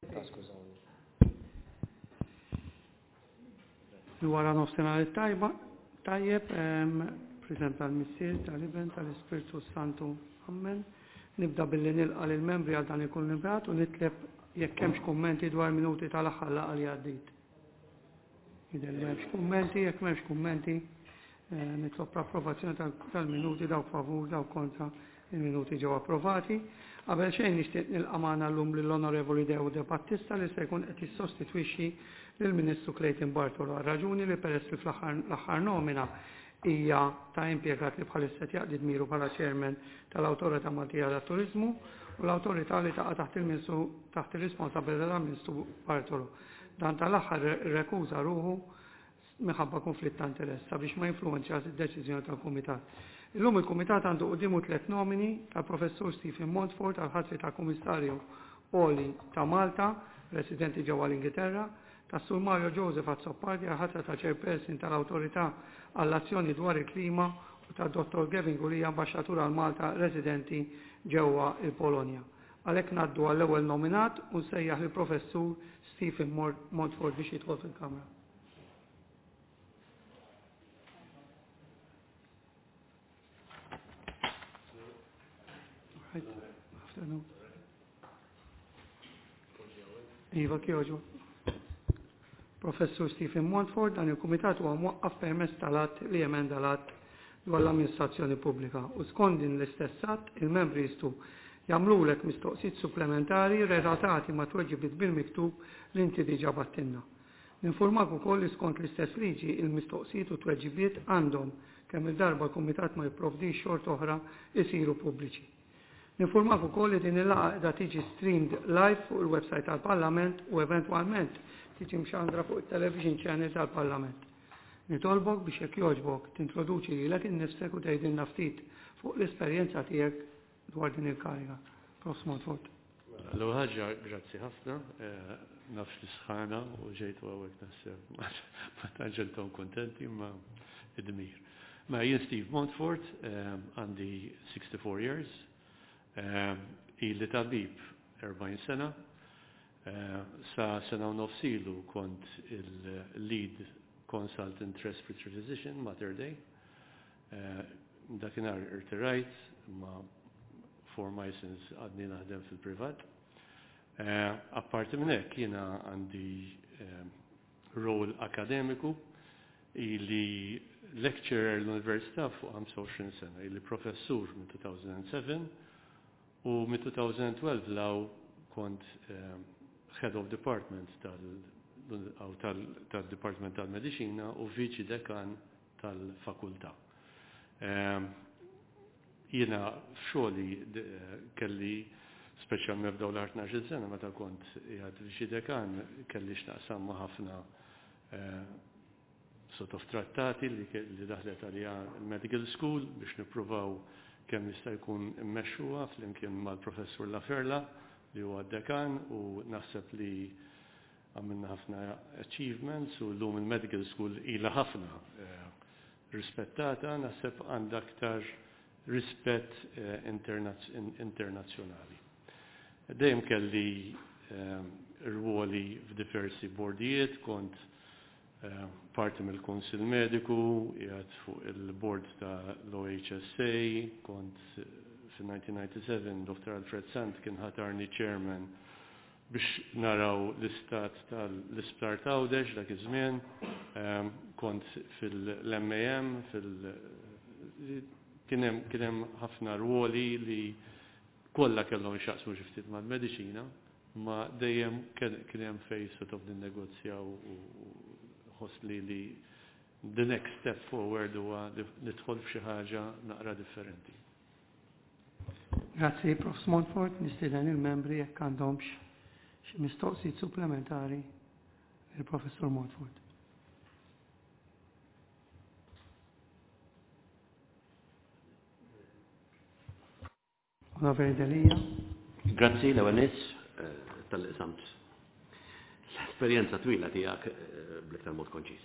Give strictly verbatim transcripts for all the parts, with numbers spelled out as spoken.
Wara nofsinhar tajba, tajjeb, prezenta l-missier tal-Iben tal-Ispirtu Santu Ammen. Nibda billi nilqa lill-membri għal dan il-kulnibrat u nitleb jekk hemmx kummenti dwar minuti tal-aħħar laqgħa li għaddiet. Jidher li m'hemmx kummenti, jekk m'hemmx kummenti, nitlob approvazzjoni tal-minuti daw favur daw kontra il-minuti ġew approvati. Qabel xejn nixtieq nilqa' magħna llum lill-Onorevoli Dewde Battista li se jkun qed jissostitwixxi lill-Ministru Clayton Bartolo għal raġuni li peress li fl-aħħar nomina hija ta' impjegat li bħalissa jaqdi dmiru bħala chairman tal-Awtorità Maltija tat-Turiżmu u l-awtorità li taqa' taħt il-Ministru taħt ir-responsabilità tal-Ministru Bartolo. Dan tal-aħħar irrekuża ruħu minħabba konflitt ta' interess sabiex ma jinfluwenzjax id-deċiżjoni tal-Kumitat. Illum il-Kumitat għandu qudiemu tliet nomini tal-Professur Stephen Montfort għal-ħatri ta' Kummissarju Oli ta' Malta, residenti ġewwa l-Ingilterra, ta' Sur Mario Joseph Azzopardi għal-ħatra ta' Chairperson tal-Awtorità għall-Azzjoni dwar il-Klima u ta' Dottor Gavin Gurija, Ambaxxatur għal Malta, residenti ġewwa il-Polonja. Għalhekk ngħaddu għall-ewwel nominat u nsejjaħ lill-Professur Stephen Montfort biex jidħol fil-Kamra. Iva kjoġu. Professur Stephen Montfort, dan il-Kumitat huwa mwaqqaf permezz tal-att li emenda l-att dwar l-amministrazzjoni pubblika u skont din l-istess att il-membri jistgħu jagħmlulek mistoqsijiet supplementari relatati ma' tweġibiet bil-miktub li inti diġà battinna. Ninfurmak ukoll li skont l-istess liġi il-mistoqsijiet u tweġibiet għandhom kemm il-darba l-Kumitat ma jipprovdix xort oħra isiru pubbliċi. Ninfurmak ukoll li din il-laqgħa qiegħda tiġi streamed live fuq il-website tal-Parlament u eventwalment tiġi mxandra fuq il-television channel tal-Parlament. Nitolbok biex jekk jogħġbok tintroduċi lilek innifsek u tgħidilna ftit fuq l-esperjenza tiegħek dwar din il-kariga. Prof. Montfort. L-ewwel ħaġa grazzi ħafna, nafx li sħana u ġejtu hawnhekk naħseb ma taġġeltom kuntenti ma id-dmir. Ma jien Steve Montfort, għandi sixty-four years, ili tabib erbgħin sena, sa sena u nofsilu kont il-lead consultant respiratory physician Mater Dei. Dakinhar irtirajt ma for license għadni naħdem fil-privat. Apparti minn hekk jiena għandi rol akademiku ili lecturer l-Università fuq ħamsa u għoxrin sena, ili professur minn two thousand seven u minn two thousand twelve law kont head of department tal-Department tal-Medicina u viċi dekan tal-fakultà. Jiena f'xogħli kelli speċjalment f'dawn l-ħartnax sena meta kont qiegħed viċi dekan kelli x'naqsam ma' ħafna sort of trattati li daħlet għalija il-Medical School biex nippruvaw kemm jista' jkun immexxuha flimkien mal-Professur Laferla li huwa dekan u naħseb li għamilna ħafna achievements u llum il-Medical School ilha ħafna rispettata, naħseb għandha aktar rispett internazzjonali. Dejjem kelli rwoli f'diversi bordijiet, kont parti mill-Kunsill Mediku, qiegħed fuq il-board ta' l-O H S A, kont fin-nineteen ninety-seven Doctor Alfred Sant kien ħatarni chairman biex naraw l-istat tal-isptar ta' Għawdex dak iż-żmien, kont fil-M A M, kien hemm ħafna rwoli li kollha kellhom ixaqsmu xi ftit mal-mediċina, ma dejjem kien hemm fejn sort of ninnegozjaw u ħossli li the next step forward huwa nidħol f'xi ħaġa naqra differenti. Grazzi, Prof. Montfort, nistieden il-membri jekk għandhomx xi mistoqsijiet supplementari il-Professur Montfort. Onorevoli Delija. Grazzi l-ewwel nies tal-isamt l-esperjenza twila tiegħek bl-iktar mod konċis.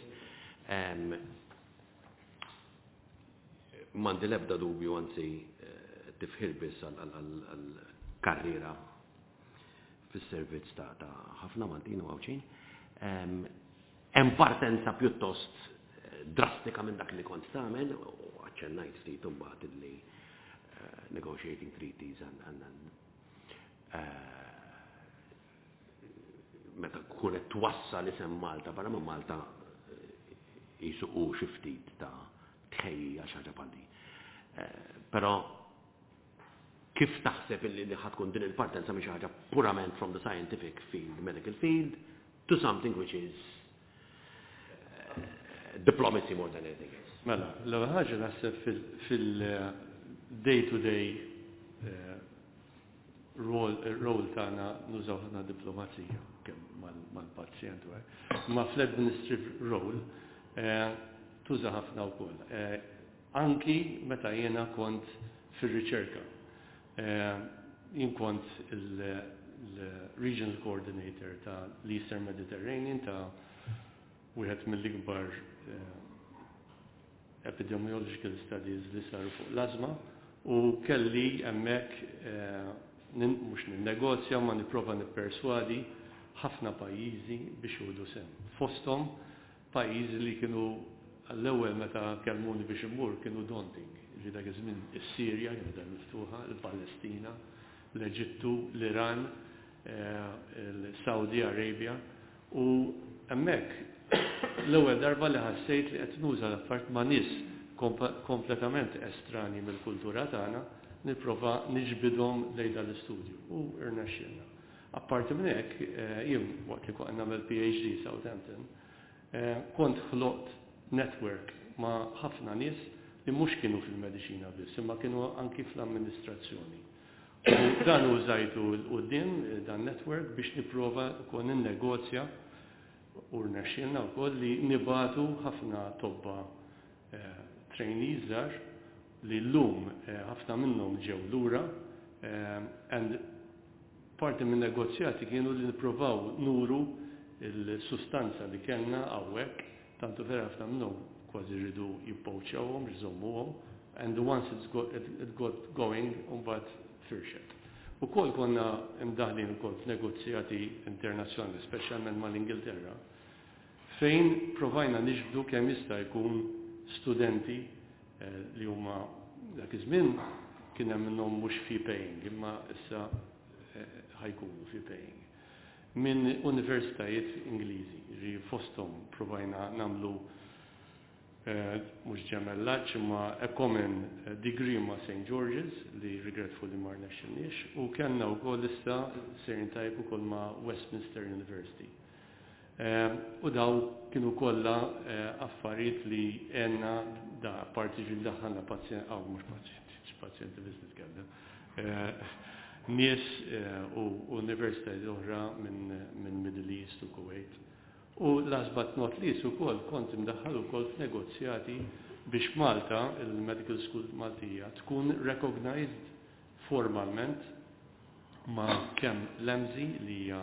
M'għandi l-ebda dubju anzi tifħir biss għall-karriera fis-servizz ta' ħafna Maltin u għawċin. Hemm partenza pjuttost drastika minn dak li kont tagħmel u aċċennajt ftit imbagħad illi negotiating treaties and meta kunet twassal isem Malta barra minn Malta jisuqu xi ftit ta' tħejja xi ħaġa bħal din. Però kif taħseb illi li ħatkun din il-partenza mhix ħaġa purament from the scientific field, medical field, to something which is uh, diplomacy more than anything else? Mela, l-ewwel ħaġa naħseb fil-day-to-day role tagħna nużaw ħafna diplomazija kemm mal-pazjent ma fl-administrative role tuża ħafna wkoll. Anki meta jiena kont fir-riċerka. Jien kont il-Regional Coordinator ta' l-Eastern Mediterranean ta' wieħed mill-ikbar epidemiological studies li saru fuq l-azma u kelli hemmhekk mhux ninnegozja ma nipprova nipperswadi ħafna pajjiżi biex jieħdu sem. Fosthom pajjiżi li kienu l-ewwel meta kellmuni biex immur kienu daunting. Ġi dak iż-żmien is-Sirja kienet miftuħa, il-Palestina, l-Eġittu, l-Iran, l-Saudi Arabia u hemmhekk l-ewwel darba li ħassejt li qed nuża l-affarijiet ma' nies kompletament estrani mill-kultura tagħna nipprova niġbidhom lejn l-istudju u irnexxielna. Apparti minn hekk, jien waqt li kont nagħmel PhD Southampton, kont ħloqt network ma' ħafna nies li mhux kienu fil-mediċina biss, imma kienu anki fl-amministrazzjoni. U dan użajtu l-qudiem dan network biex nipprova kon innegozja u rnexxielna wkoll li nibatu ħafna tobba trainees żgħar li llum ħafna minnhom ġew lura and parti minn negozjati kienu li nippruvaw nuru il-sustanza li kellna hawnhekk tantu vera ħafna minnhom kważi rridu jippowċawhom, jżommuhom, and once it's got, it, it got going, mbagħad firxet. Ukoll konna imdaħlin ukoll f'negozjati internazzjonali, speċjalment mal-Ingilterra, fejn provajna niġbdu kemm jista' jkun studenti eh, li huma dak iż-żmien kien hemm minnhom mhux fee paying, imma issa ħajkunu eh, fee paying. Minn universitajiet Ingliżi, ġi fosthom provajna nagħmlu mux ġemellaċ ma a common degree ma Saint George's li regretfully ma rnexxilniex u kellna wkoll issa sejrin tajb ukoll ma Westminster University. U daw kienu kollha affarijiet li għenna da parti ġil daħħalna pazjenti, aw mhux pazjenti, pazjenti biss nitkellem. Nies u universitajiet oħra minn Middle East u Kuwait. U last but not least ukoll kont imdaħħal ukoll f'negozjati biex Malta, il-Medical School Maltija, tkun recognized formalment ma' kemm l-EMSI li hija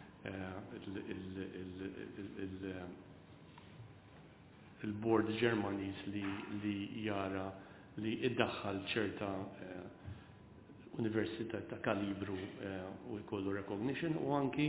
il-board Ġermaniż li jara li iddaħħal ċerta università ta' kalibru u jkollu recognition u anki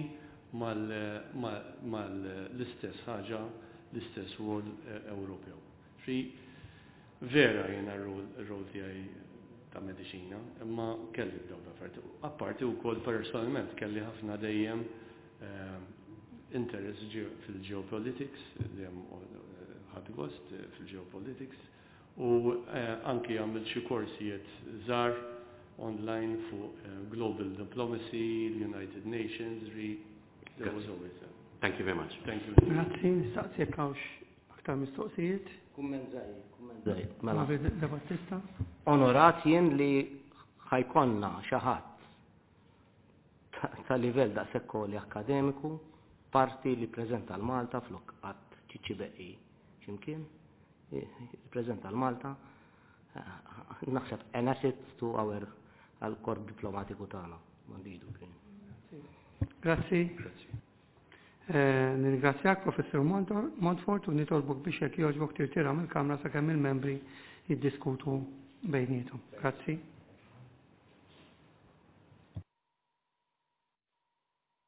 mal-istess ħaġa, l-istess rol Ewropew. Xi vera jiena r-rol tiegħi ta' mediċina, imma kelli dawn l-affarijiet. Apparti wkoll personalment kelli ħafna dejjem interess fil-geopolitics, li hemm ħadd gost fil-geopolitics, u anki għamilt xi korsijiet żgħar online fuq global diplomacy, United Nations, there was always that. Thank you very much. Thank you. Grazzi, nistaqsi jekk hawnx aktar mistoqsijiet. Kumment żgħir, kumment żgħir. Mela. Da Battista. Onorat jien li ħajkonna xi ħadd ta' livell daqshekk għoli akademiku, parti li preżenta l-Malta flok qatt ċiċi beqi x'imkien, jippreżenta l-Malta. Naħseb an asset to our għal-korp diplomatiku tagħna. M'għandix dubju. Grazzi. Nirringrazzjak Professor Montfort u nitolbok biex jekk jogħġbok tirtira mill-Kamra sakemm il-membri jiddiskutu bejniethom. Grazzi.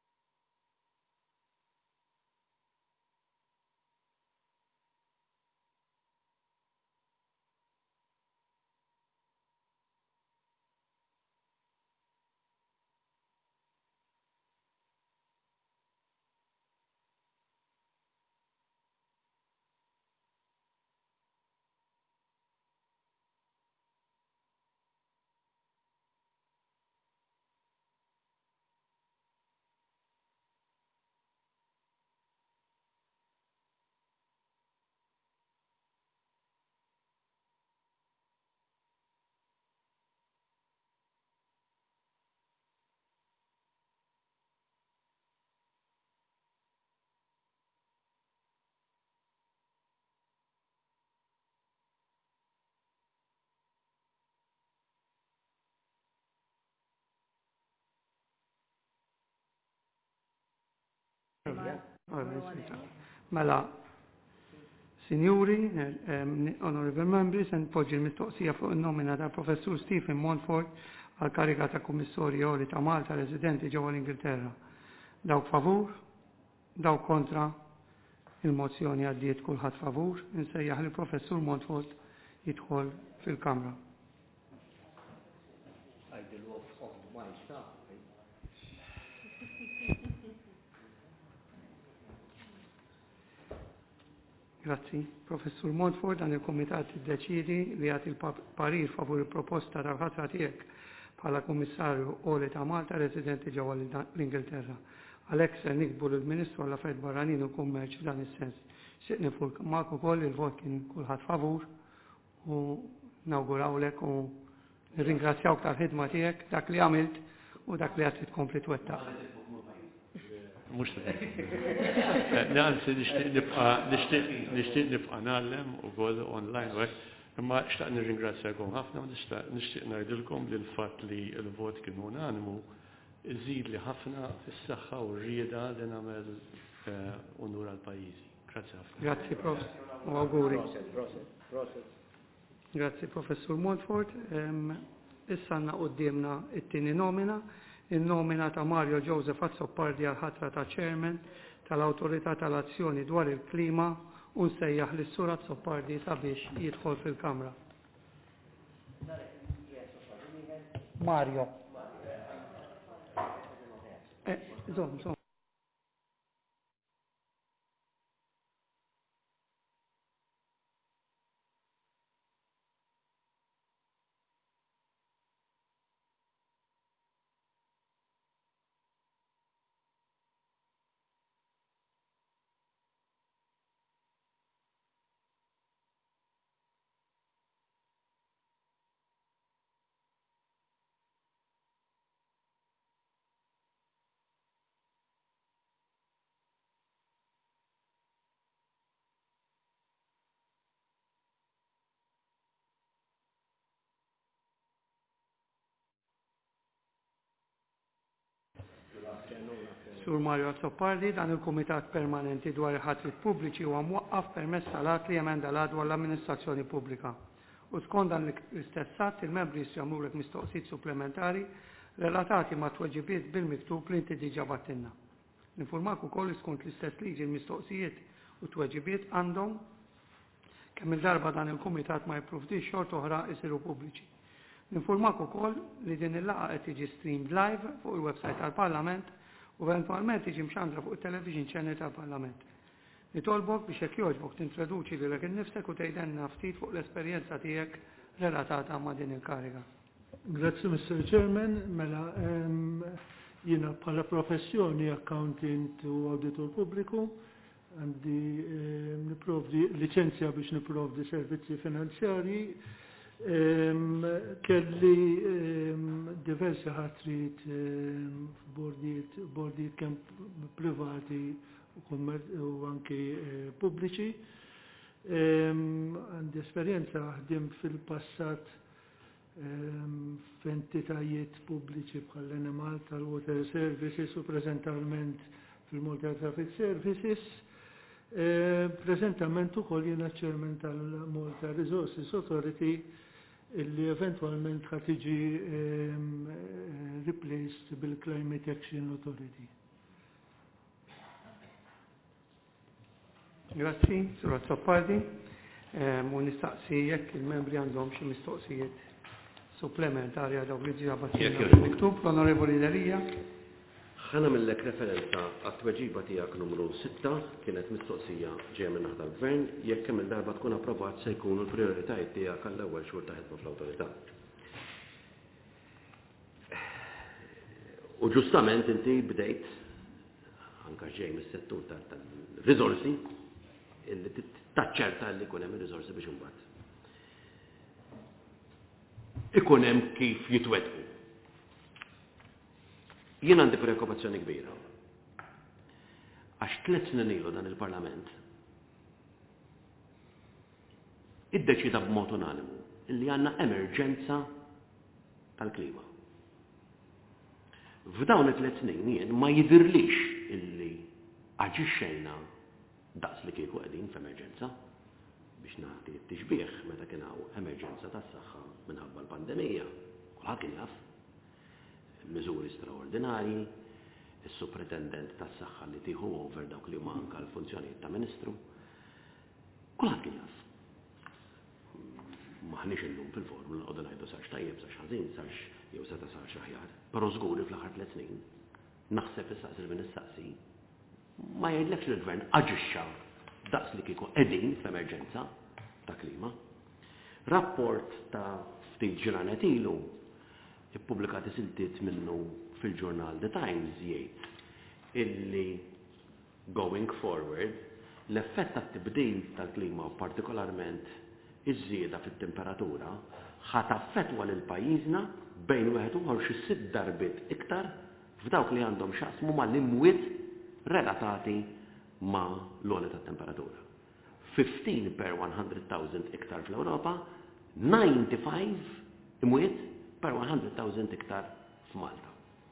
Mela, Sinjuri, Honorable Members, and poġġi l-mistoqsija fuq il-nomina ta' Professur Stephen Montfort għal karika ta' Kummissarju Għoli ta' Malta residenti ġewwa l-Ingilterra. Dawk favur, dawk kontra il-mozzjoni għaddiet kulħadd favur, insejjaħ li Professur Montfort jidħol fil-Kamra. Grazzi. Professur Montfort, dan il-Komitat iddeċidi li għati il-parir favur il-proposta tal-ħatra tiegħek bħala Kummissarju Għoli ta' Malta residenti ġewwa l-Ingilterra. Għalhekk se nikbu lill-Ministru għall-Affarijiet Barranin u Kummerċ f'dan is-sens. Xtieq nifurmak ukoll il-vot kien kulħadd favur u nawgurawlek u nirringrazzjawk tal-ħidma tiegħek dak li għamilt u dak li għad tkompli twettaq. Mux Nansi nishtiq nibqa nallem u għol online u imma xtaq nirringrazzjakom ħafna u nishtiq najdilkom li l-fat li l-vot kien unanimu iżid li ħafna fis-saħħa u rrieda li nagħmel unur għall-pajjiżi. Grazzi ħafna. Grazzi prof. U auguri. Grazzi Professur Montfort. Issa għandna qudiemna it-tieni nomina. Il-nomina ta' Mario Joseph Azzopardi għal-ħatra ta' Chairman tal-Awtorità tal-Azzjoni dwar il-Klima u nsejjaħ li s-sur Azzopardi sabiex jidħol fil-Kamra. Mario. Eh, zom, zom. Sur Mario Azzopardi, dan il-Kumitat Permanenti dwar il-ħatrit pubbliċi huwa mwaqqaf permezz tal-att li emenda l-għadwa l-amministrazzjoni pubblika. U skont dan l-istess att il-membri jistgħu mistoqsijiet supplementari relatati ma' tweġibiet bil-miktub li inti diġà battinna. Ninformak ukoll skont l-istess liġi l-mistoqsijiet u tweġibiet għandhom kemm il-darba dan il-Kumitat ma jipprovdix xort oħra jsiru pubbliċi. Ninformak ukoll li din il-laqgħa qed tiġi streamed live fuq il-website tal-Parlament u eventualment tiġi mxandra fuq il-television channel tal-Parlament. Nitolbok biex jekk jogħġbok tintroduċi lilek innifsek u tgħidilna ftit fuq l-esperjenza tiegħek relatata ma' din il-kariga. Grazzi Mister Chairman, mela jiena bħala professjoni accountant u auditor pubbliku għandi niprovdi licenzja biex niprovdi servizzi finanzjarji. Kelli diversi ħatrit f'bordijiet kemm privati u anki pubbliċi. Għandi esperjenza ħdim fil-passat f'entitajiet pubbliċi bħal Malta Water Services u preżentalment fil-Malta Traffic Services. Preżentament ukoll jiena chairman tal-Malta Resources Authority illi eventualment ħad tiġi replaced bil-Climate Action Authority. Grazzi, Sur Azzopardi. U nistaqsi jekk il-membri għandhom xi mistoqsijiet supplementari għal dawk li ġie battina miktub l-Onorevoli Derija. Ħana millek referenza għat-tweġiba tiegħek numru sitta kienet mistoqsija ġejja minn naħa tal-Gvern jekk kemm il-darba tkun approvat se jkunu l-prijoritajiet tiegħek għall-ewwel xhur ta' ħidma fl-awtorità. U ġustament inti bdejt anke ġej mis-settur tal-riżorsi illi taċċerta li jkun hemm ir-riżorsi biex imbagħad ikun hemm kif jitwettqu. Jien għandi preokkupazzjoni kbira. Għax tliet snin ilu dan il-Parlament iddeċida b'mod unanimu illi għandna emerġenza tal-klima. F'dawn it-tliet snin jien ma jidirlix illi aġixxejna daqs li kieku qegħdin f'emerġenza biex nagħti t-tixbieħ meta kien hawn emerġenza tas-saħħa minħabba l-pandemija. Kulħadd kien jaf. Miżuri straordinarji, is-supretendent tas-saħħa li tieħu over dawk li huma anke l-funzjonijiet ta' Ministru. Kulħadd kien jaf. Maħniex illum fil-formula qogħdu ngħidu sarx tajjeb, sarx ħażin, sarx jew seta' sarx aħjar. Però żguri fl-aħħar tliet snin naħseb issaqsi minn issaqsi ma jgħidlekx li l-gvern aġixxa daqs li kieku qegħdin f'emerġenza ta' klima. Rapport ta' ftit ġranet ilu ippubblikat isiltiet minnu fil-ġurnal The Times jgħid illi going forward l-effett tat-tibdil tal-klima u partikolarment iż-żieda fit-temperatura ħadd affettwa lil pajjiżna bejn wieħed u ieħor xi sitt darbiet iktar f'dawk li għandhom x'jaqsmu mal-imwiet relatati ma' l-għoli tat-temperatura. fifteen per one hundred thousand iktar fl-Ewropa, ninety-five imwiet per one hundred thousand iktar f'Malta.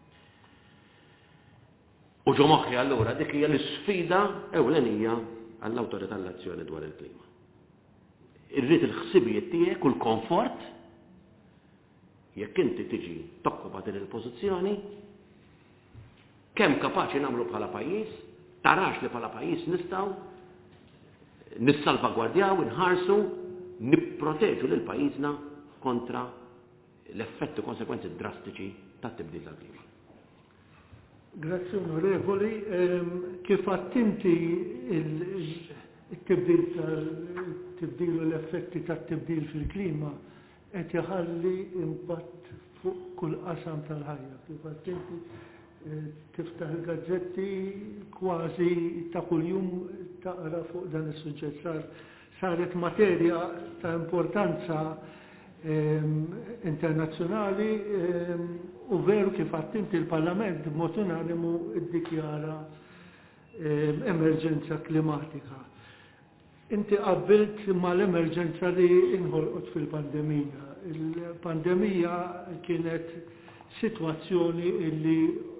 U ġo moħħi allura dik hija l-isfida ewlenija għall-Awtorità tal-Azzjoni dwar il-klima. Irrid il-ħsibijiet tiegħek u l-komfort jekk inti tiġi tokkupa din il-pożizzjoni kemm kapaċi nagħmlu bħala pajjiż, tarax li bħala pajjiż nistgħu nissalvagwardjaw, inħarsu, nipproteġu lil pajjiżna kontra l-effetti u konsekwenzi drastiċi tat-tibdil tal-klima. Grazzi onorevoli, kif għattinti il-tibdil tal-tibdil u l-effetti tat-tibdil fil-klima qed jaħalli impatt fuq kull qasam tal-ħajja. Kif għattinti tiftaħ il-gazzetti kważi ta' kuljum taqra fuq dan is-suġġett. Saret materja ta' importanza internazzjonali u veru kif għattinti il-Parlament b'mod unanimu iddikjara emerġenza klimatika. Inti qabbilt mal-emerġenza li inħolqot fil-pandemija. Il-pandemija kienet sitwazzjoni illi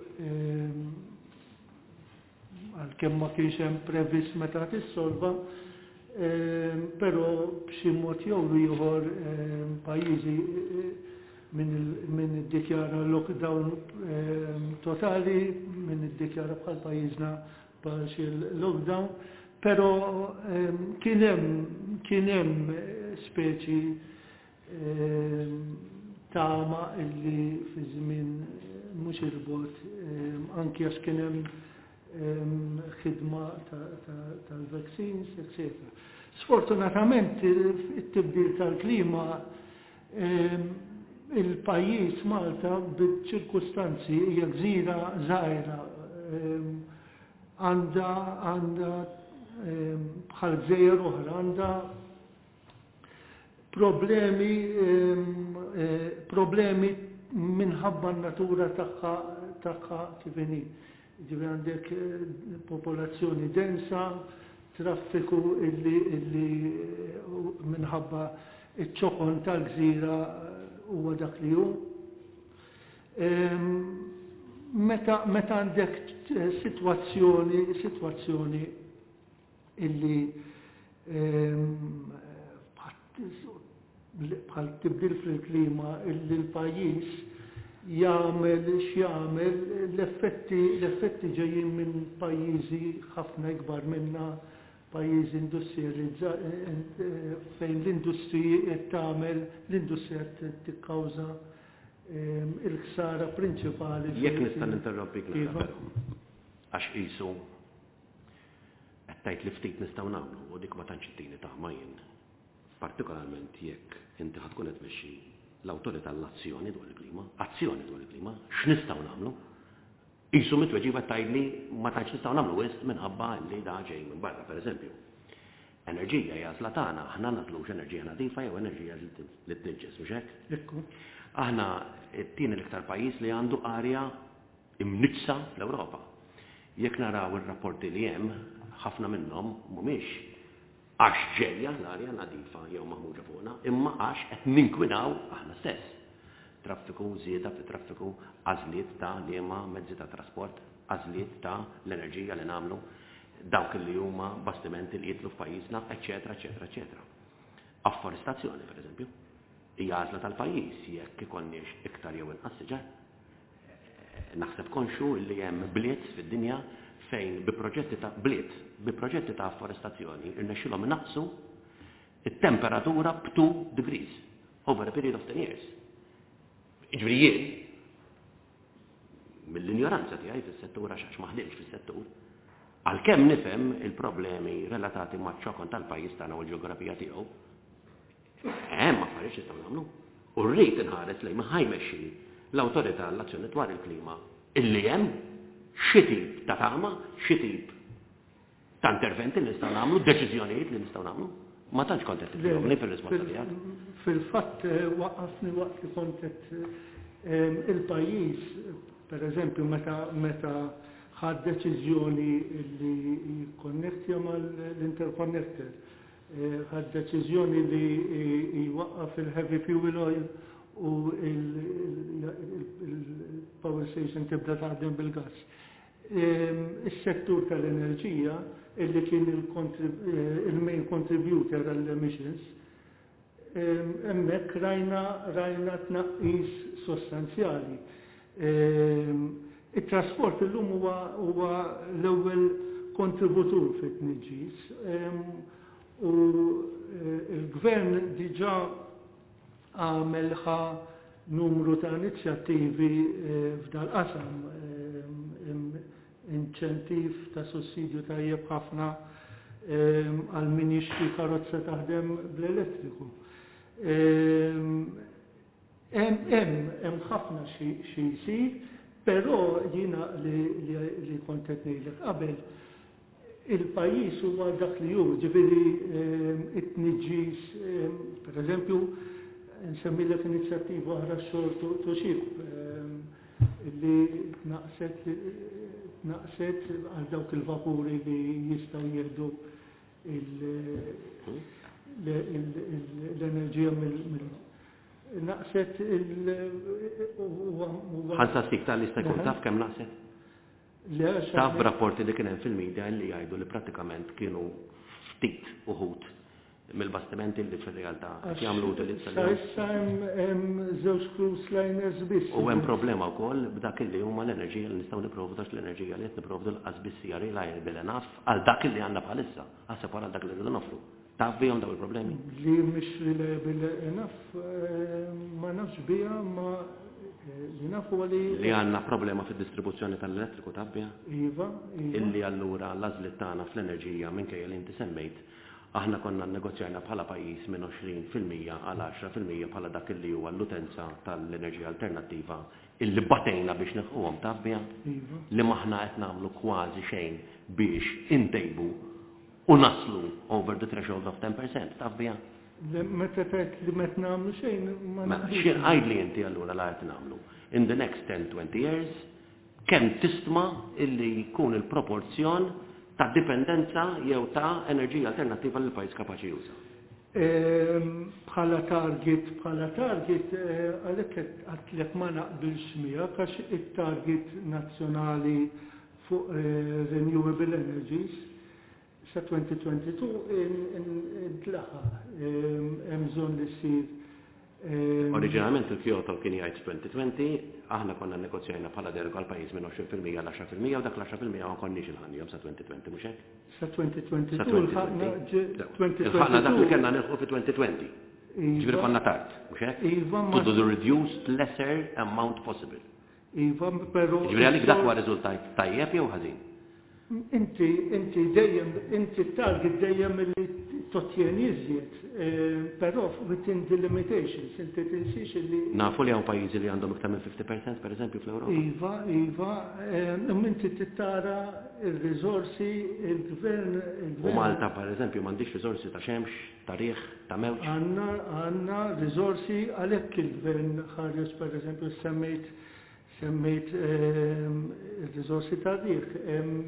għalkemm ma kienx hemm previst meta tissolva, però b'xi mod jew ieħor pajjiżi min iddikjara lockdown totali, min iddikjara bħal pajjiżna bħal xi lockdown, però kien hemm kien hemm speċi tama illi fi żmien mhux irbot anke għax kien hemm ħidma tal-vaccines, et cetera. Sfortunatament it-tibdil tal-klima il-pajjiż Malta b'ċirkustanzi hija gżira żgħira għandha għandha bħal gżejjer oħra għandha problemi problemi minħabba n-natura tagħha tagħha kif inhi. Ġifieri għandek popolazzjoni densa, traffiku illi illi minħabba iċ-ċoqon tal-gżira huwa dak li hu. Meta meta għandek sitwazzjoni sitwazzjoni illi bħal tibdil fil-klima illi l-pajjiż jagħmel x'jagħmel l-effetti l-effetti ġejjin minn pajjiżi ħafna ikbar minna, pajjiżi industrializzati fejn l-industriji qed tagħmel l-industrija qed tikkawża il-ħsara prinċipali. Jekk nista' ninterrompik għax qisu qed tgħid li ftit nistgħu nagħmlu u dik ma tantx ittini taħma jien. Partikolarment jekk inti ħad tkun qed tmexxi l-awtorità l-azzjoni dwar il-klima, azzjoni dwar il-klima, x'nistgħu nagħmlu? Qisu mitweġiba tgħidli ma tantx nistgħu nagħmlu wisq minħabba li da ġej minn barra, pereżempju. Enerġija hija għażla tagħna, aħna natlux enerġija nadifa jew enerġija li tniġġes mhux hekk? Aħna t-tieni l-iktar pajjiż li għandu arja imniġsa fl-Ewropa. Jekk naraw ir-rapporti li hemm, ħafna minnhom mhumiex għax ġejja l-arja nadifa jew maħmuġa fuqna, imma għax qed ninkwinaw aħna stess. Traffiku, żieda fi traffiku, għażliet ta' liema mezzi ta' trasport, għażliet ta' l-enerġija li nagħmlu. dawk li huma bastimenti li jitlu f'pajjiżna, eċetera, eċetera, eċetera. Afforestazzjoni, per eżempju, hija għażla tal-pajjiż jekk ikonniex iktar jew inqas siġar. Naħseb konxu li hemm bliet fid-dinja fejn bi proġetti ta' bliet, bi proġetti ta' afforestazzjoni irnexxilhom naqsu it-temperatura b'two degrees over a period of ten years. Jiġri jien mill-ignoranza tiegħi fis-settur għax ma ħdimx fis-settur, għalkemm nifhem il-problemi relatati maċ-ċokon tal-pajjiż tagħna u l-ġeografija tiegħu, hemm affarijiet nistgħu nagħmlu. U rrid inħares lejn ma ħajmexxi l-Awtorità għall-Azzjoni dwar il-Klima illi hemm xi tip ta' tagħma, xi tip ta' interventi li nistgħu nagħmlu, deċiżjonijiet li nistgħu nagħmlu. Ma tantx kont qed titlobni fir-risposta tiegħek. Fil-fatt waqqafni waqt li kont qed il-pajjiż, pereżempju meta meta ħad deċiżjoni li jikkonnettja mal-interconnector, ħad deċiżjoni li jwaqqaf il-heavy fuel oil u il-power station tibda taħdem bil-gas. Is-settur tal-enerġija illi kien il-main contributor għall-emissions, hemmhekk rajna rajna tnaqqis sostanzjali. Il-trasport illum huwa l-ewwel kontributur fit-tniġġis u l-gvern diġà għamelħa numru ta' inizjattivi f'dal-qasam, inċentiv ta' sussidju tajjeb ħafna għal min jixtri karozza taħdem bl-elettriku. Hemm ħafna xi jsir, però jiena li kont qed ngħidlek qabel il-pajjiż huwa dak li hu, ġifieri it-tniġġis, pereżempju, nsemmilek inizjattiva oħra x-xogħol tuxib li naqset naqset għal dawk il-vapuri li jistgħu jieħdu l-enerġija mill naqset il ħansa stik tal-lista jkun taf kemm naqset? Taf b'rapporti li kien hemm fil-medja li jgħidu li prattikament kienu ftit uħud mill-bastimenti li fil-realtà jagħmlu utilizzazzjoni. Issa hemm żewġ cruise liners biss. U hemm problema wkoll b'dak li huma l-enerġija li nistgħu nipprovdu għax l-enerġija li qed nipprovdu l-qas biss hija reliable enough għal dak li għandna bħalissa, ħaseb wara dak li rridu nofru. Taf bihom dawn il-problemi? Li mhix reliable enough ma nafx biha ma li nafu li li għandna problema fid-distribuzzjoni tal-elettriku taf biha? Iva, iva. Illi allura l-għażliet tagħna fl-enerġija minkejja li inti semmejt aħna konna negozjajna bħala pajjiż minn għoxrin fil-mija għal għaxra fil-mija bħala dak li huwa l-utenza tal-enerġija alternattiva illi batejna biex nilħuhom taf biha li maħna qed nagħmlu kważi xejn biex intejbu u naslu over the threshold of ten percent taf biha. Meta tgħid li meta nagħmlu xejn ma xejn għajdli inti allura la qed nagħmlu. In the next ten to twenty years kemm tisma' illi jkun il-proporzjon ta' dipendenza jew ta' enerġija alternattiva li l-pajjiż kapaċi juża. Bħala target, bħala target, għalhekk għatlek ma naqbilx miegħek għax it-target nazzjonali fuq renewable energies sa twenty twenty-two intlaħa hemm bżonn li ssir. Oriġinalment il-Kyoto kien jgħid twenty twenty, aħna konna negozjajna bħala deroga għal pajjiż minn għoxrin fil-mija għal għaxra fil-mija u dak l-għaxra fil-mija ma konniex il-ħanjom sa twenty twenty mhux hekk? Sa twenty twenty-two il-ħaqna dak li kellna nilħu fi twenty twenty. Ġifieri konna tard, mhux hekk? To do the reduced lesser amount possible. Iva, però Ġifieri għalik dak huwa riżultat tajjeb jew ħażin? Inti inti dejjem inti target dejjem li totjen iżjed, però within the limitations, inti tinsix li nafu li hawn pajjiżi li għandhom iktar minn fifty percent pereżempju fl-Ewropa. Iva, iva, inti tittara il-riżorsi, il-gvern U Malta pereżempju m'għandix riżorsi ta' xemx, ta' riħ, ta' mewġ. Għandna għandna riżorsi għalhekk il-gvern ħareġ pereżempju semmejt semmejt il-riżorsi ta' riħ.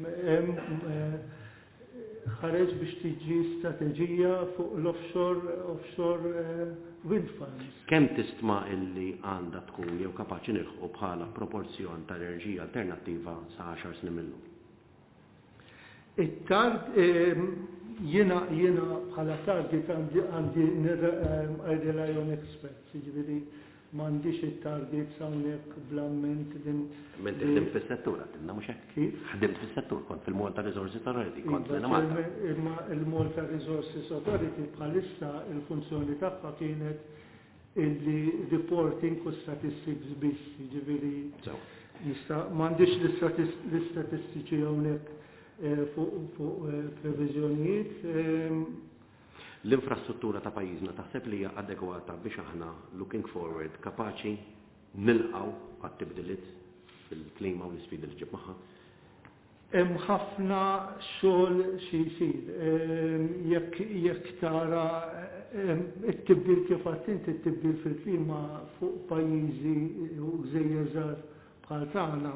ħareġ biex tiġi strateġija fuq l-offshore offshore wind farms. Kemm tistma' illi għandha tkun jew kapaċi nilħqu bħala proporzjon ta' enerġija alternattiva sa' għaxar snin minnhom? it-tard jiena jiena bħala target għandi għandi Ideal Ion Experts, jiġifieri m'għandix it-targets hawnhekk bl-amment din. Ment ħdimt fis-settur għadilna mhux hekk. Kif? Ħdimt fis-settur kont fil-Malta Resources Authority, kont lena Malta. Imma il-Malta Resources Authority bħalissa il-funzjoni tagħha kienet illi reporting u statistics biss, jiġifieri nista' m'għandix l-istatistiċi hawnhekk fuq previżjonijiet. L-infrastruttura ta' pajjiżna taħseb li hija adegwata biex aħna looking forward kapaċi nilqgħu għat-tibdiliet fil-klima u l-isfidi li ġib magħha. Hemm ħafna xogħol xi jsir. Jekk jekk tara it-tibdil kif qatt inti it-tibdil fil-klima fuq pajjiżi u gżejjer żgħar bħal tagħna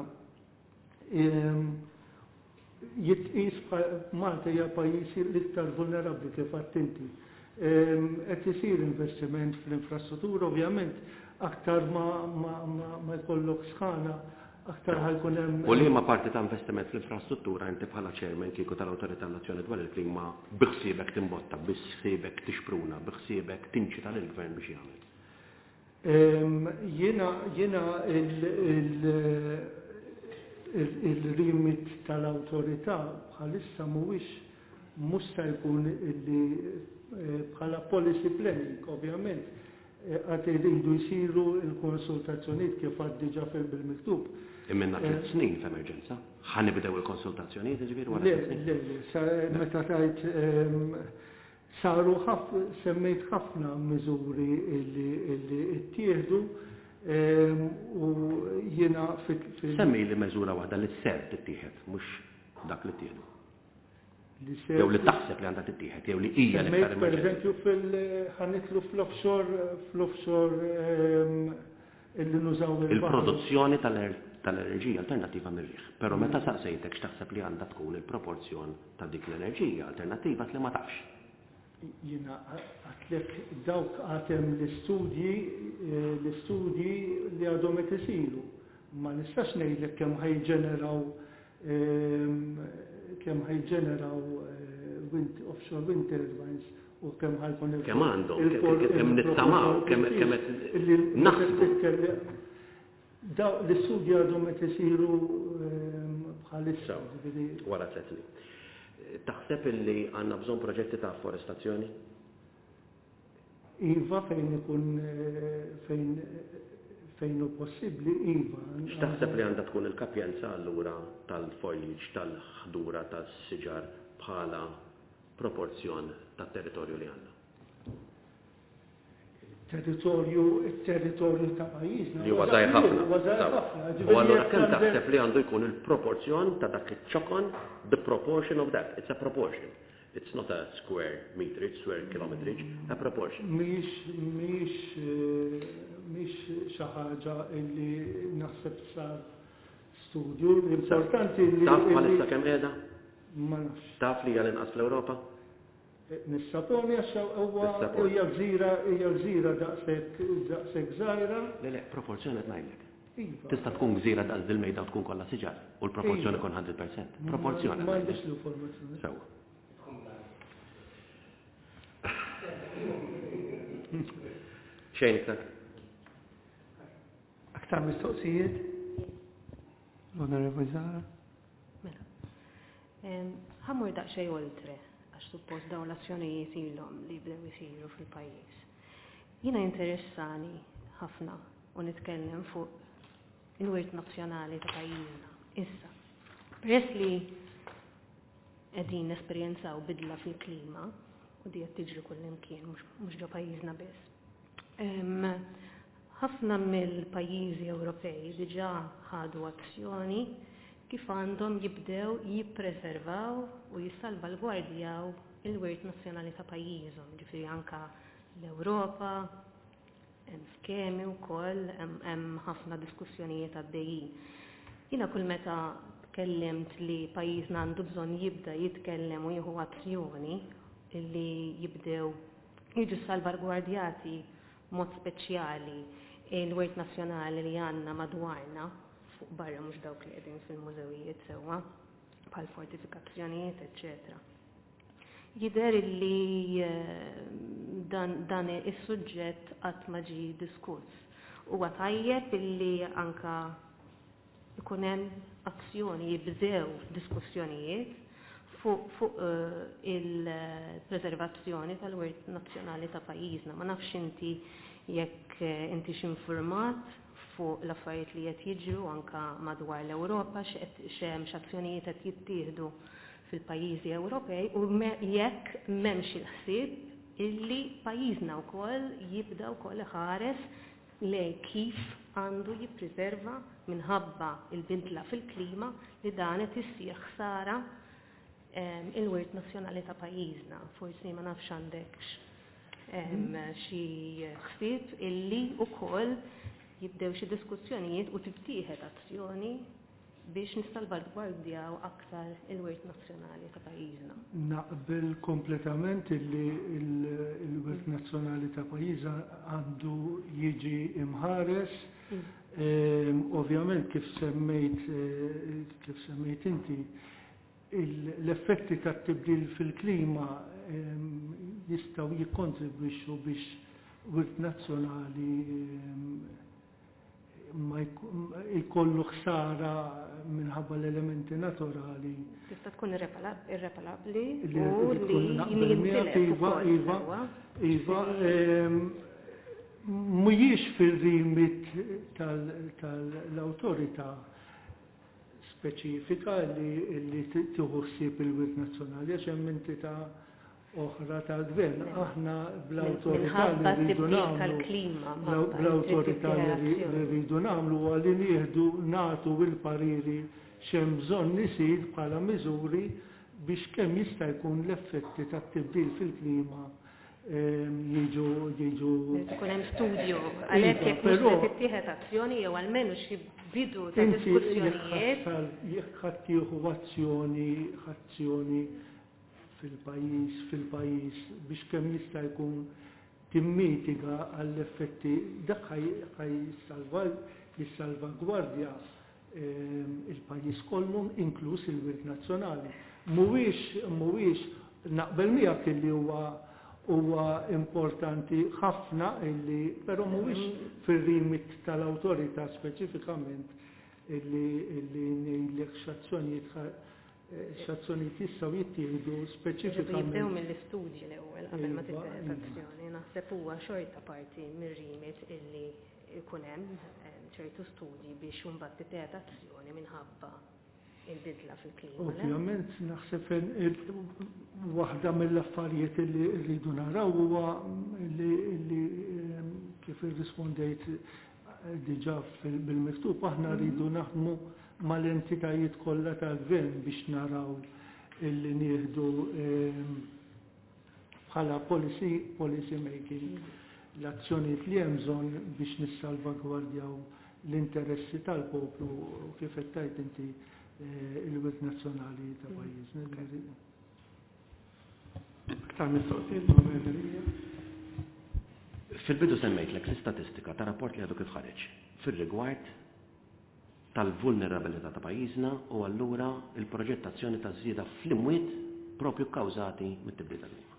jitqis Malta hija pajjiż l-iktar vulnerabbli kif qatt inti. Qed isir investiment fl-infrastruttura, ovvjament aktar ma jkollok sħana, aktar ħajkun hemm. U liema parti ta' investiment fl-infrastruttura inti bħala chairman kieku tal-Awtorità Nazzjonali dwar il-klima biħsiebek timbotta, biħsiebek tixpruna, biħsiebek tinċita lill-Gvern biex jagħmel. Jiena jiena il-rimit tal-autorità bħalissa mhuwiex mhux se jkun illi bħala policy planning, ovvjament, għad iridu jsiru l-konsultazzjonijiet kif għad diġà bil-miktub. Imminna tliet snin f'emerġenza, ħanibdew il-konsultazzjonijiet ġifieri wara tliet snin. Le, le, meta tajt saru semmejt ħafna miżuri illi ttieħdu. U jiena fil semmi li meżura waħda li s-ser tittieħed, mhux dak li tieħdu. Jew li taħseb li għandha tittieħed, jew li hija li per pereżempju fil-ħanitlu fl-offshore fl-offshore illi nużaw il-produzzjoni tal-enerġija alternattiva mir-riħ. Però meta saqsejtek x'taħseb li għandha tkun il-proporzjon ta' dik l-enerġija alternattiva li ma tafx. Jina għatlek dawk għatem l-istudji l-istudji li għadhom qed isiru. Ma nistax ngħidlek kemm ħajġeneraw kemm ħajġeneraw offshore wind turbines u kemm ħajkun kemm għandhom kemm nittamaw kemm kemm qed naħsbu. L-istudji għadhom qed isiru bħalissa. Wara tliet snin. Taħseb illi għandna bżonn proġetti ta' afforestazzjoni? Iva fejn ikun fejn fejn hu possibbli, iva. X'taħseb li għandha tkun il-kapjenza allura tal-foliage, tal-ħdura, tas-siġar bħala proporzjon tat-territorju li għandna? Territorju, il-territorju ta' pajjiżna. Li huwa żgħir ħafna. U allura kemm taħseb li għandu jkun il-proporzjon ta' dak iċ-ċokon, the proportion of that. It's a proportion. It's not a square meterage, square kilometerage, a proportion. Mhix mhix mhix xi ħaġa li naħseb sar studju. L-importanti li. Taf bħalissa kemm qiegħda? Ma nafx. Taf li hija l-inqas fl-Ewropa? Nissaponi għax huwa hija gżira hija gżira daqshekk daqshekk żgħira. Le le, proporzjoni qed ngħidlek. Tista' tkun gżira daqs dil-mejda u tkun kollha siġar u l-proporzjoni tkun one hundred percent. Proporzjoni. Ma għandix l-informazzjoni. Sew. Xejn iktar? Aktar mistoqsijiet? L-Onorevoli Zara? Mela. Ħammur daqsxejn oltre. Suppost dawn l-azzjonijiet ilhom li bdew isiru fil-pajjiż. Jiena interessani ħafna u nitkellem fuq il-wirt nazzjonali ta' pajjiżna. Issa, peress li qegħdin nesperjenzaw bidla fil-klima u di qed tiġri kullimkien mhux ġo pajjiżna biss. Ħafna mill-pajjiżi Ewropej diġà ħadu azzjoni kif għandhom jibdew jippreservaw u jissalvalgwardjaw il-wirt nazzjonali ta' pajjiżhom, ġifieri anke l-Ewropa, hemm skemi wkoll, hemm ħafna diskussjonijiet għaddejjin. Jiena kull meta tkellimt li pajjiżna għandu bżonn jibda jitkellem u jieħu azzjoni li jibdew jiġu salvalgwardjati mod speċjali il-wirt nazzjonali li għandna madwarna fuq barra mhux dawk li qegħdin fil-mużewijiet sewwa. bħal fortifikazzjonijiet, eċetera. Jidher li dan, dan is-suġġett qatt ma ġie diskuss. Huwa tajjeb illi anka ikun hemm azzjoni jibdew diskussjonijiet fuq fu, uh, il-preservazzjoni tal-wirt nazzjonali ta' pajjiżna. Ma nafx inti jekk inti x'informat fuq l-affarijiet li qed jiġru anka madwar l-Ewropa x'hemm x'azzjonijiet qed jittieħdu fil-pajjiżi Ewropej u jekk m'hemmx il-ħsieb illi pajjiżna wkoll jibda wkoll iħares lejn kif għandu jippreserva minħabba il-bidla fil-klima li dan qed issir ħsara il-wirt nazzjonali ta' pajjiżna. Forsi ma nafx għandekx xi ħsieb illi wkoll jibdew xi diskussjonijiet u tittieħed azzjoni biex nissalvagwardjaw aktar il-wirt nazzjonali ta' pajjiżna. Naqbel kompletament li il-wirt nazzjonali ta' pajjiżna għandu jiġi imħares. Ovvjament kif semmejt kif semmejt inti l-effetti ta' tibdil fil-klima jistgħu jikkontribwixxu biex wirt nazzjonali ma jkollu ħsara minħabba l-elementi naturali. Tista' tkun irreparabbli u li jintilef ukoll. Iva, iva, mhijiex fir-rimit tal-awtorità speċifika li tieħu ħsieb il-wirt nazzjonali għax hemm entità oħra tal-gvern. Aħna bl-awtorità li rridu nagħmlu bl-awtorità li rridu nagħmlu huwa li nieħdu nagħtu il-pariri x'hemm bżonn isir bħala miżuri biex kemm jista' jkun l-effetti tat-tibdil fil-klima jiġu jiġu. Ikun hemm studju għalhekk jekk mhux se tittieħed azzjoni jew almenu xi bidu ta' diskussjonijiet. Jekk ħadd jieħu azzjoni azzjoni fil-pajjiż fil-pajjiż biex kemm jista' jkun timmitiga għall-effetti dak jissalvagwardja il-pajjiż kollu inkluż il-wirt nazzjonali. Mhuwiex mhuwiex naqbel miegħek illi huwa huwa importanti ħafna illi però mhuwiex fir-rimit tal-awtorità speċifikament illi illi ngħidlek x'azzjonijiet x'azzjonijiet jistgħu jittieħdu speċifikament. Jibdew mill-istudji l-ewwel qabel ma titteħed azzjoni. Naħseb huwa xorta parti mir-rimit illi jkun hemm ċertu studji biex imbagħad titteħed azzjoni minħabba il-bidla fil-klima. Ovvjament naħseb waħda mill-affarijiet li rridu naraw huwa li kif irrispondejt diġà bil-miktub aħna rridu naħdmu mal-entitajiet kollha tal-gvern biex naraw illi nieħdu bħala policy policy making l-azzjonijiet li hemm bżonn biex nissalvagwardjaw l-interessi tal-poplu u kif qed tgħid inti il-wirt nazzjonali ta' pajjiżna. Aktar mistoqsijiet fil-bidu semmejtlek l-istatistika ta' rapport li għadu kif ħareġ fir-rigward tal-vulnerabilità ta' pajjiżna u allura il-proġettazzjoni ta' żieda fl-imwiet propju kkawżati mit-tibdil tal-klima.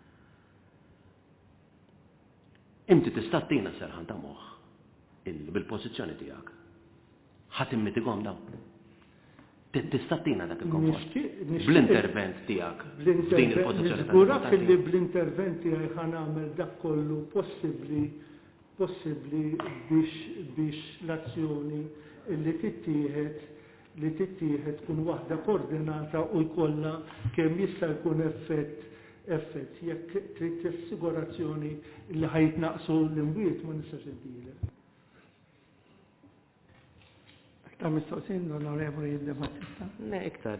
Inti tista' tina serħan ta' moħħ bil-pożizzjoni tiegħek. Ħadd immitighom dawn. Tista' tina dak il-komfort. Bl-intervent tiegħek f'din il-pożizzjoni. Żgurak illi bl-intervent tiegħi ħa nagħmel dak kollu possibbli possibbli biex biex l-azzjoni li tittieħed li tittieħed tkun waħda koordinata u jkollha kemm jista' jkun effett effett jekk trid assigurazzjoni li ħajtnaqsu l-imwiet ma nistax idilek. Aktar mistoqsin l-onorevoli Battista. Ne, iktar,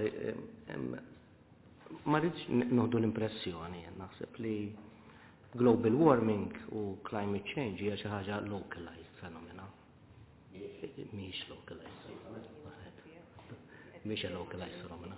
ma rridx noħdu l-impressjoni, naħseb li global warming u climate change hija xi ħaġa localized fenomena. Mhix localized. Mhix localized fenomena.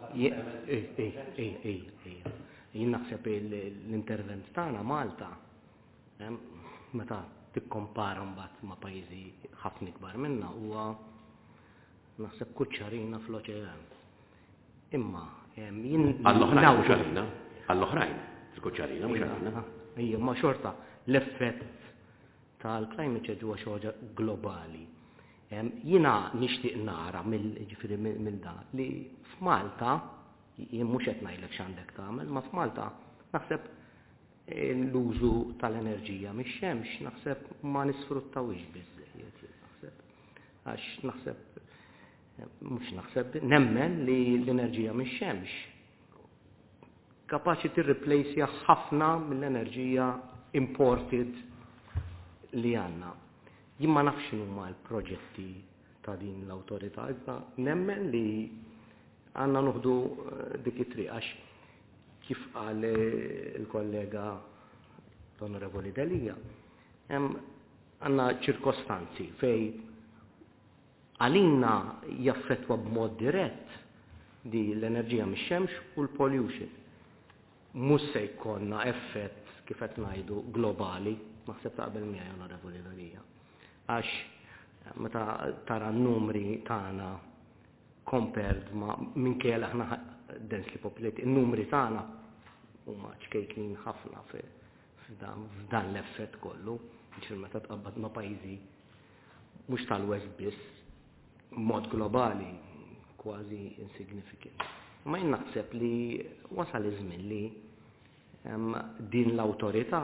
Jien naħseb l-intervent tagħna Malta meta tikkompara mbagħad ma' pajjiżi ħafna kbar minnha huwa naħseb kuċċarina fl-oċean. Imma jien Għall-oħrajn mhux għalina, għall-oħrajn, il-kuċċarina mhux għalina. Ejja, ma xorta l-effett tal-climate change huwa xi ħaġa globali. Jiena nixtieq nara mill-ġifieri minn dan li f'Malta, jien mhux qed ngħidlek x'għandek tagħmel, ma f'Malta naħseb l-użu tal-enerġija mix-xemx naħseb ma nisfruttawhiex biżżejjed naħseb. Għax naħseb mhux naħseb nemmen li l-enerġija mix-xemx kapaċi tirreplacja ħafna mill-enerġija imported li għandna. Jien ma nafx huma l-proġetti ta' din l-awtorità, iżda nemmen li għandna nuħdu dik it-triq għax kif qal il-kollega l-Onorevoli Delija, għandna ċirkostanzi fej għalina jaffettwa b'mod dirett di l-enerġija mix-xemx u l-pollution. Mhux se jkollna effett kif qed ngħidu globali, naħseb taqbel miegħi Onorevoli Delija. Għax meta tara n-numri tagħna compared ma' minkejja aħna densely populated, in-numri tagħna huma ċkejknin ħafna f'dan l-effett kollu, ġifier meta tqabbad ma' pajjiżi mhux tal-West biss, mod globali kważi insignificant. Ma jien naħseb li wasal iż-żmien li din l-awtorità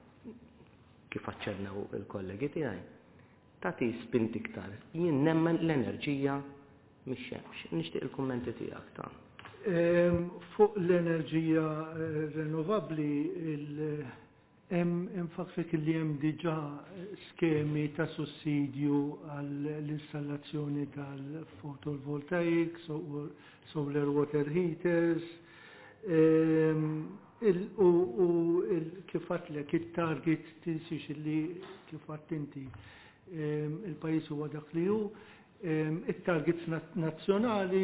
kif aċċennew il-kollegi tiegħi tagħti spint iktar. Jien nemmen l-enerġija mix-xemx. Nixtieq il-kummenti tiegħek ta'. Fuq l-enerġija rinnovabbli hemm infakfek li hemm diġà skemi ta' sussidju għall-installazzjoni tal-photovoltaics, solar water heaters, u kif għatlek it-target tinsix li kif għat inti il-pajis huwa dak li hu, it-targets nazzjonali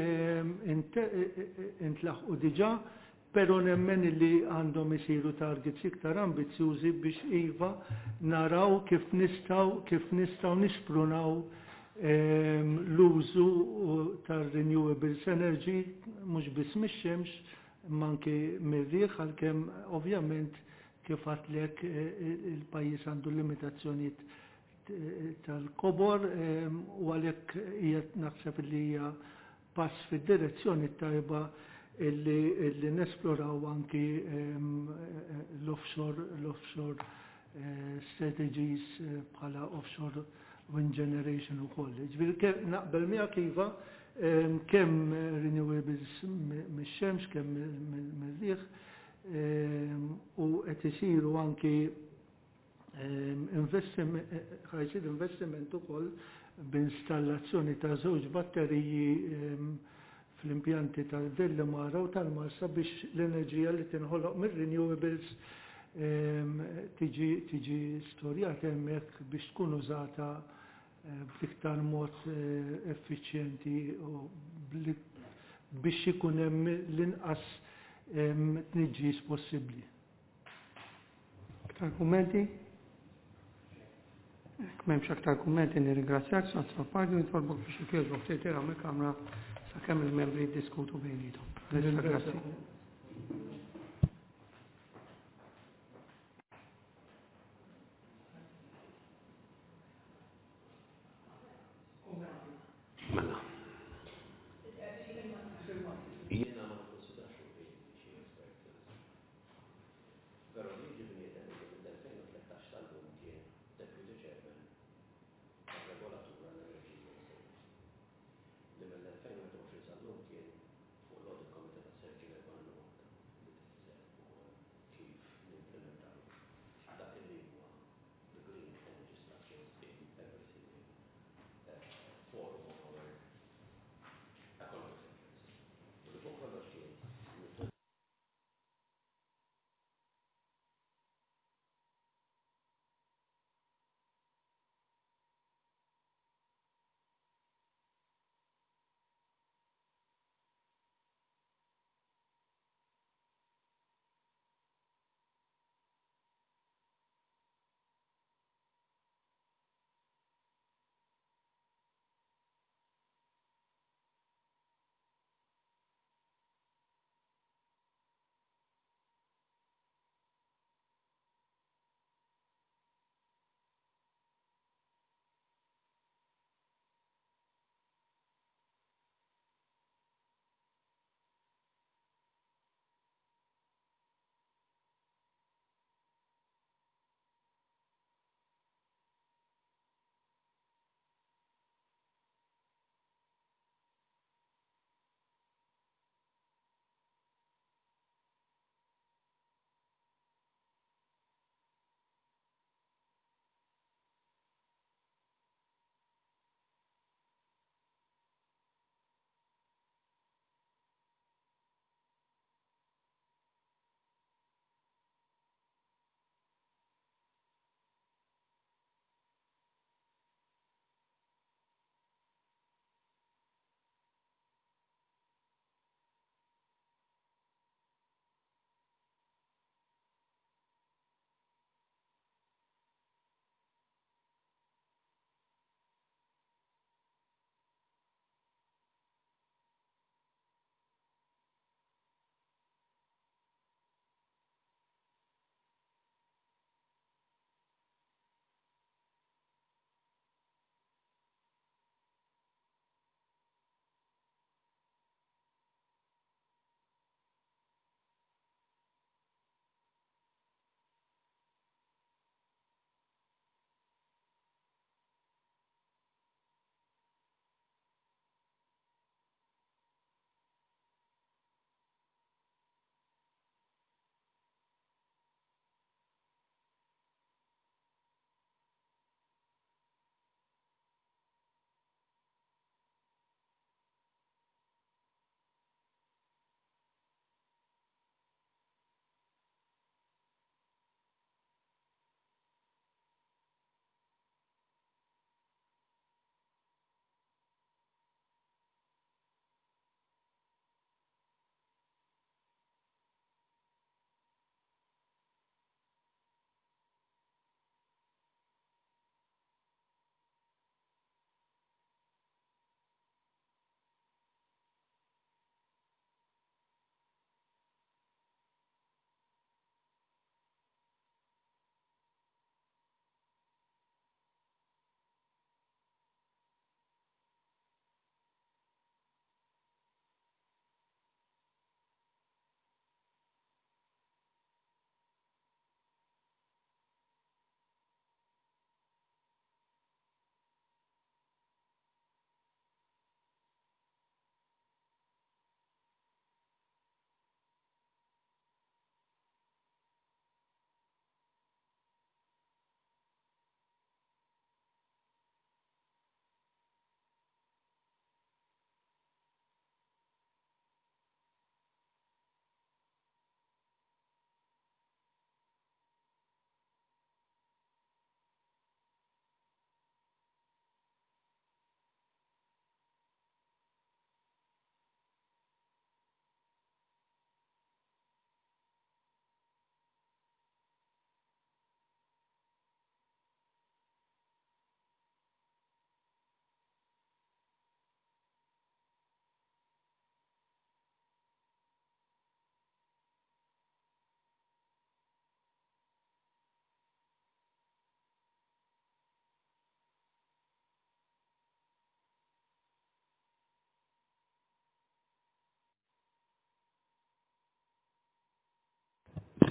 intlaħqu diġà, però nemmen li għandhom isiru targets iktar ambizzjużi biex iva naraw kif nistgħu kif nistgħu nisprunaw l-użu tar-renewables energy mhux biss mix-xemx imma anke mir-riħ għalkemm ovvjament kif għatlek il-pajjiż għandu limitazzjonijiet tal-kobor u għalhekk qiegħed naħseb li hija pass fid-direzzjoni tajba illi nesploraw anki l-offshore l-offshore strategies bħala offshore wind generation ukoll. Ġifieri naqbel miegħek iva kemm renewables mix-xemx, kemm mill-riħ u qed isiru anki ħajsir investiment ukoll b'installazzjoni ta' żewġ batteriji fl-impjanti tal-Dellimara u tal-Marsa biex l-enerġija li tinħoloq mir-renewables tiġi storjata hemmhekk biex tkun użata b'iktar mod effiċjenti u biex ikun hemm l-inqas tniġġis possibbli. Aktar kummenti? M'hemmx aktar kummenti nirringrazzjak sa parti nitolbok biex ikieġbok tgħidilha mill-Kamra sakemm il-membri jiddiskutu bejniethom. Grazzi. Mela.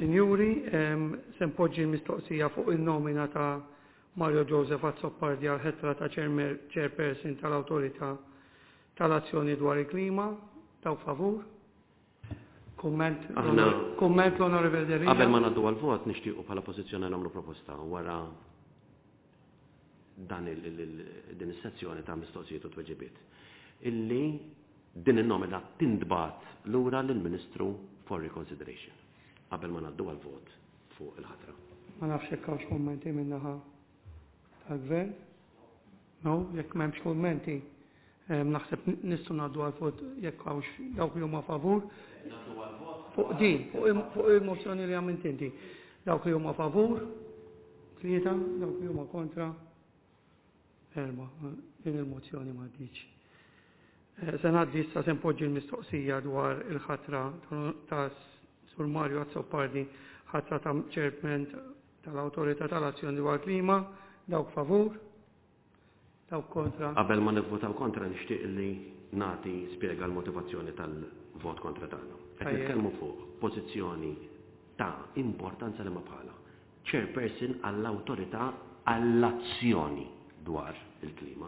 Sinjuri, se npoġġi l-mistoqsija fuq il-nomina ta' Mario Joseph Azzopardi għal ħetra ta' chairperson tal-Awtorità tal-Azzjoni dwar il-Klima, taw favur? Komment l-Onorevole Derrida. Qabel ma naddu għal-vot nixtiequ bħala pożizzjoni nagħmlu proposta wara dan din is-sezzjoni ta' mistoqsijiet u tweġibiet. Illi din in-nomina tindbat lura lill-Ministru for reconsideration. Qabel ma naddu għal-vot fuq il-ħatra. Ma nafx hekk hawnx kummenti min-naħa tal-Gvern? No, jekk m'hemmx kummenti. Naħseb nistgħu ngħaddu għal-vot jekk hawnx dawk li huma favur. Fuq din, fuq il-mozzjoni li għamilt inti. Dawk li huma favur, tlieta, dawk li huma kontra, erba', din il-mozzjoni ma ddiċ. Se ngħaddi issa se npoġġi l-mistoqsija dwar il-ħatra ta' Sur Mario Azzopardi, ħatra ta' chairman tal-Awtorità tal-Azzjoni dwar Klima, dawk favur, dawk kontra. Qabel ma nivvotaw kontra nixtieq li nagħti spjega l-motivazzjoni tal-vot kontra tagħna. Qed nitkellmu fuq pożizzjoni ta' importanza li ma bħala chairperson għall-Awtorità għall-Azzjoni dwar il-Klima.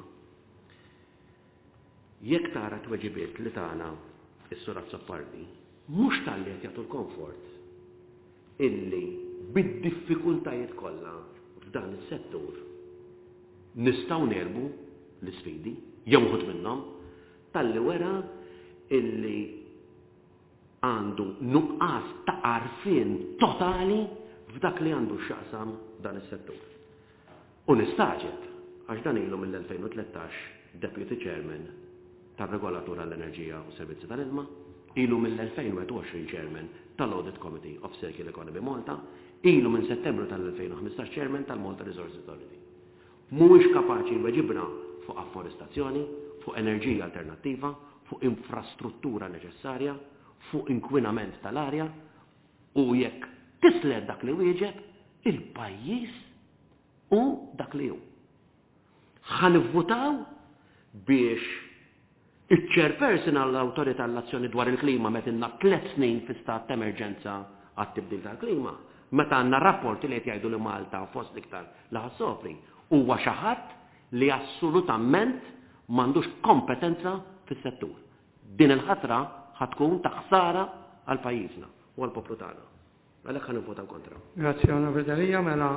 Jekk tara tweġibiet li tagħna is-Sur Azzopardi, mhux tal-li qed jagħtu l-komfort illi bid-diffikultajiet kollha f'dan is-settur nistgħu nerbu l-isfidi jew uħud minnhom tal-li wera illi għandu nuqqas ta' għarfien totali f'dak li għandu x'jaqsam dan is-settur. U nistaġeb għax dan ilu mill-elfejn u tlettax Deputy Chairman tar-Regolatur għall-Enerġija u Servizzi tal-Ilma, ilu mill-elfejn u għoxrin Chairman tal-Audit Committee of Circular Economy Malta, ilu minn Settembru tal-elfejn u ħmistax Chairman tal-Malta Resources Authority. Mhuwiex kapaċi jweġibna fuq afforestazzjoni, fuq enerġija alternattiva, fuq infrastruttura neċessarja, fuq inkwinament tal-arja u jekk tisled dak li wieġeb il-pajjiż u dak li hu. Ħanivvutaw biex iċ-chairperson għall-Awtorità għall-Azzjoni dwar il-Klima meta inna tliet snin fi stat ta' emerġenza għat-tibdil tal-klima, meta għandna rapporti li qed jgħidu li Malta fost l-iktar li ħassofri huwa xi ħadd li assolutament m'għandux kompetenza fis-settur. Din il-ħatra ħatkun ta' ħsara għal pajjiżna u għal poplu tagħna. Għalhekk ħanivvotaw kontra. Grazzi Onorevole Derrida, mela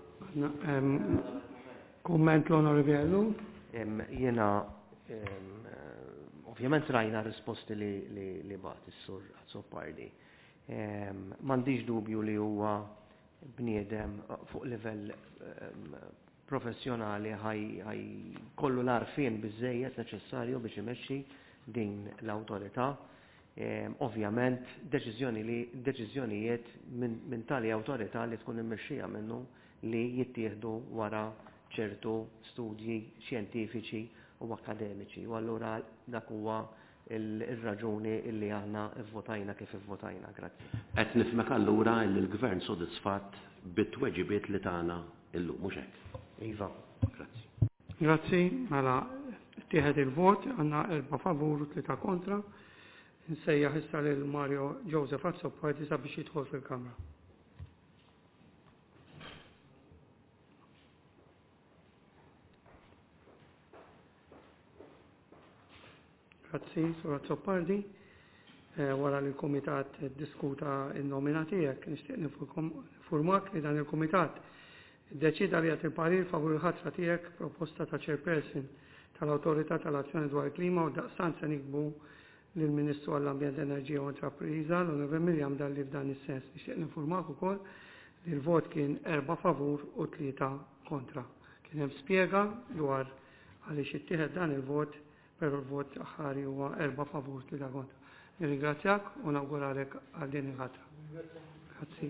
kumment l-Onorevole. Jiena ovvjament rajna risposti li li li bat is-Sur Azzopardi. M'għandix dubju li huwa bniedem fuq livell professjonali ħaj kollu l-arfien biżejjed neċessarju biex imexxi din l-awtorità. Ovvjament deċiżjonijiet minn tali awtorità li tkun immexxija minnu li jittieħdu wara ċertu studji xjentifiċi u akademiċi. U allura dak huwa il-raġuni illi aħna vvotajna kif ivvotajna. Grazzi. Qed nifhmek allura li l-Gvern sodisfatt bit-tweġibiet li tagħna illum mhux hekk. Iva. Grazzi. Grazzi, mela tieħed il-vot, għandna erba' favur u tlieta kontra. Nsejjaħ issa lil Mario Joseph Azzopardi sabiex jidħol fil-Kamra. Grazzi, Sur Azzopardi. Wara li l-Komitat diskuta il-nomina tiegħek, nixtieq nifurmak li dan il-Komitat iddeċida li għat il-parir favur il-ħatra tiegħek proposta ta' chairperson tal-Awtorità tal-Azzjoni dwar il-Klima u daqstant se nikbu lill-Ministru għall-Ambjent, Enerġija u Intrapriża l-Onorevole Mirjam Dalli f'dan is-sens. Nixtieq nifurmak ukoll li l-vot kien erba' favur u tlieta kontra. Kien hemm spjega dwar għaliex ittieħed dan il-vot, però l-vot aħħari huwa erba' favur tlieta kontra. Nirringrazzjak u nawguralek għal din il-ħatra. Grazzi.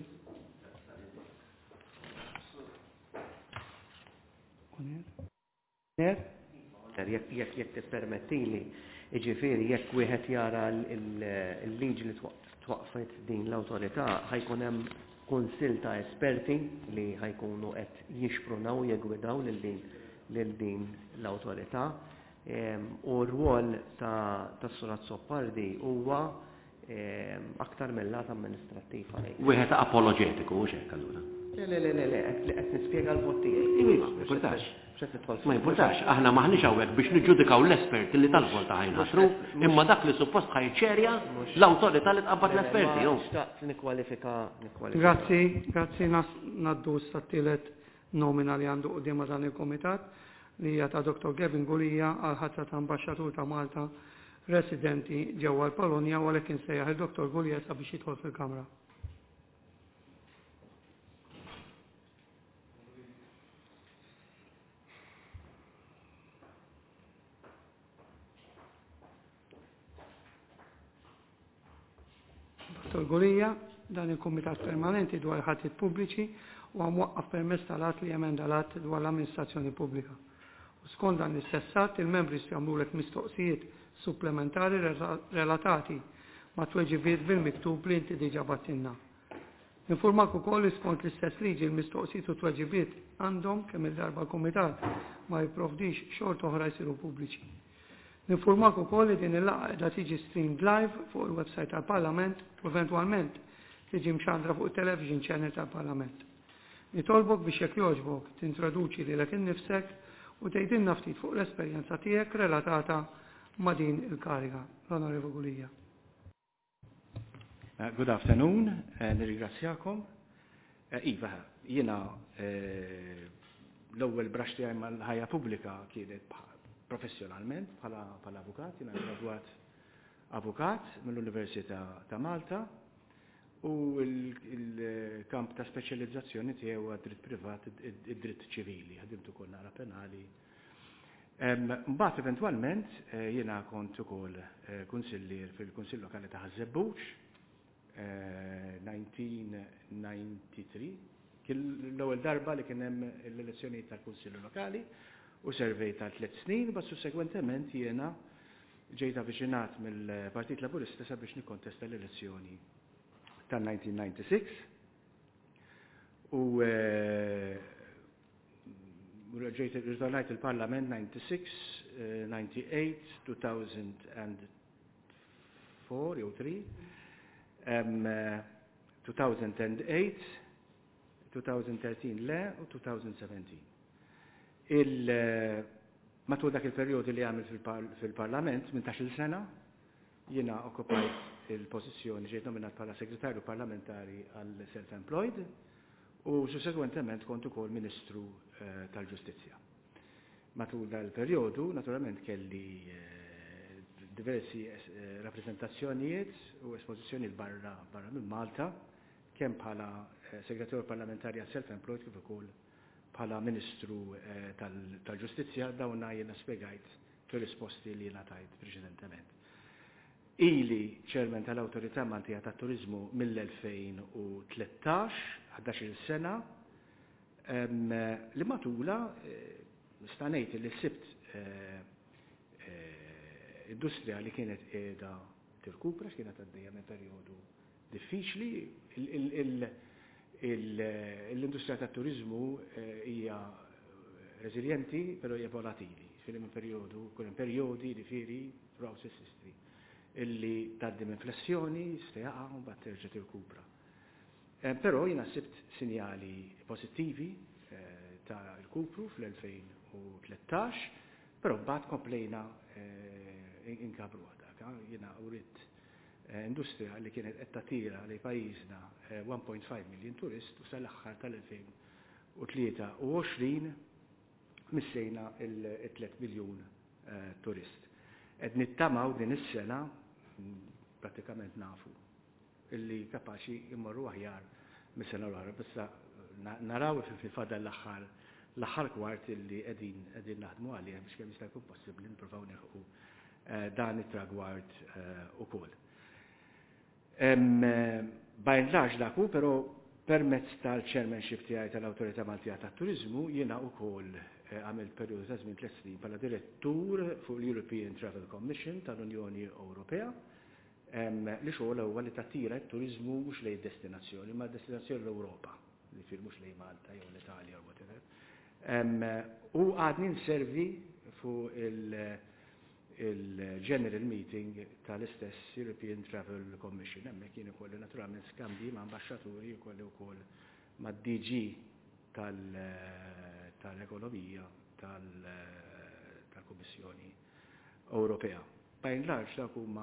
Jekk tippermettili, jiġifieri jekk wieħed jara l-liġi li twaqfet din l-awtorità ħajkun hemm kunsill ta' esperti li ħajkunu qed jixprunaw jegwidaw lil din l-awtorità. U r-rwol ta' Sur Azzopardi huwa aktar mill-lat amministrattiv għalejk. Wieħed apologetiku mhux hekk allura. Le, le, le, le, le, qed nispjega l-vot tiegħi. Iva, ma importax. Ma importax, aħna maħniex hawnhekk biex niġġudikaw l-esperti li tal-vot ħajnasru, imma dak li suppost ħajċerja l-awtorità li tqabbad l-esperti. Xtaqt nikkwalifika nikkwalifika. Grazzi, grazzi naddu s-sattilet nomina li għandu qudiem dan il-komitat li hija ta' Doktor Gavin Gurija għal ħatra ta' Ambaxxatur ta' Malta residenti ġewwa l-Polonja u għalhekk insejjaħ il-Doktor Gurija sabiex jidħol fil-Kamra. Doktor Gurija, dan il-Kumitat Permanenti dwar ħaddit pubbliċi u għamwaqqaf permess tal-att li jemenda l-att dwar l-amministrazzjoni pubblika. U skont dan l-istess att, il-membri jagħmlulek mistoqsijiet supplementari relatati ma' tweġibiet bil-miktub li inti diġà battinna. Informak ukoll li skont l-istess liġi l-mistoqsijiet u tweġibiet għandhom kemm il-darba l-Kumitat ma jipprovdix xogħol oħra jsiru pubbliċi. Ninformak ukoll li din il-laqgħa qiegħda tiġi streamed live fuq il-website tal-Parlament u eventwalment tiġi mxandra fuq il-television channel tal-Parlament. Nitolbok biex jekk jogħġbok tintroduċi lilek innifsek u tgħidilna ftit fuq l-esperjenza tiegħek relatata ma' din il-kariga. L-Onorevoli Gurija. Uh, good afternoon, uh, nirringrazzjakom. Uh, iva, jiena uh, l-ewwel brax tiegħi mal-ħajja pubblika kienet professjonalment bħala avukat, jiena gradwat avukat mill-Università ta' Malta u il-kamp ta' speċjalizzazzjoni tiegħu għad-dritt privat, id-dritt ċivili, ħadimt ukoll nara penali. Mbagħad eventwalment jiena kont ukoll kunsillier fil-Kunsill Lokali ta' Ħażebbuġ nineteen ninety-three, kien l-ewwel darba li kien hemm l-elezzjonijiet tal-Kunsillu Lokali u servej ta' tliet snin, bas sussegwentement jiena ġejt avviċinat mill-Partit Laburista sabiex nikkontesta l-elezzjoni tal-nineteen ninety-six u ġejt ritornajt il-Parlament ninety-six, ninety-eight, two thousand four jew three, two thousand eight, two thousand thirteen le u two thousand seventeen. Il matul dak il-perjodi li għamil fil-Parlament minn tax il-sena jiena okkupajt il-pożizzjoni ġejt nominat bħala segretarju parlamentari għal self-employed u sussegwentement kont ukoll Ministru tal-Ġustizzja. Matul dal-perjodu naturalment kelli diversi rappresentazzjonijiet u espożizzjonijiet barra barra minn Malta kemm bħala segretarju parlamentari għal self-employed kif ukoll bħala Ministru tal-Ġustizzja dawna jiena spjegajt fir-risposti li jiena tajt preċedentement. Ili ċermen tal-Awtorità Maltija tat-Turiżmu mill-elfejn u tlettax, ħadax-il sena, li matula nista' ngħid li sibt industrija li kienet qiegħda tirkupra x'kienet għaddejja minn perjodu diffiċli. L-industrija tat-turiżmu hija reżiljenti però hija volatili. Fil perjodu, kull perjodi differi process history illi tgħaddi inflazzjoni, stejaqa u mbagħad terġa' tirkupra. Però jiena sibt sinjali pożittivi ta' rkupru fl-elfejn u tlettax, però mbagħad komplejna inkabru dak. Jiena urid industrija li kienet qed tagħtira li pajjiżna one point five million turist u sal-aħħar tal-elfejn u tlieta u għoxrin missejna il-tliet miljun turist. Qed nittamaw din is-sena pratikament nafu illi kapaċi immorru aħjar mis-sena l-oħra, bissa naraw fil-fadal l-aħħar l-aħħar kwart illi qegħdin qegħdin naħdmu għalih biex kemm jista' jkun possibbli nippruvaw neħu dan it-tragward ukoll. Bajn laġ daku, però permezz tal-chairmanship tiegħi tal-Awtorità Maltija tat-Turiżmu jiena wkoll għamilt perjodu ta' żmien tliet snin bħala direttur fuq l-European Travel Commission tal-Unjoni Ewropea li xogħol huwa li tattira t-turiżmu mhux lejn destinazzjoni, ma destinazzjoni l-Ewropa, li fil mhux lejn Malta jew l-Italja u whatever. U għadni nservi fuq il-General Meeting tal-istess European Travel Commission. Hemmhekk kien ikolli naturalment skambji ma' ambaxxaturi jkolli wkoll mad-D G tal-Ekonomija tal-Kummissjoni Ewropea. By and large dak huma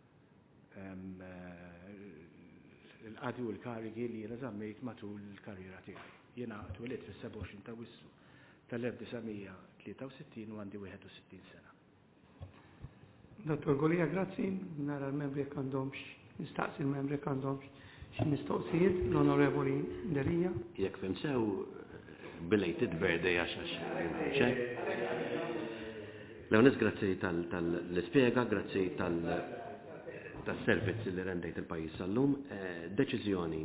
l-qadi u l-karigi li jiena żammejt matul il-karriera tiegħi. Jiena twilit fis-seba' u għoxrin ta' Wissu tal-elf tisgħemija tlieta u sittin u għandi wieħed u sittin sena. Dottor Golija, grazzi. Nara l-membri jekk għandhomx, nistaqsi l-membri jekk għandhomx xi mistoqsijiet, l-Onorevoli Delija. Jekk fim sew belated birthday għax għax xe. L-għonis grazzi tal-ispiega, grazzi tal-servizz li rendejt il-pajis għallum, deċiżjoni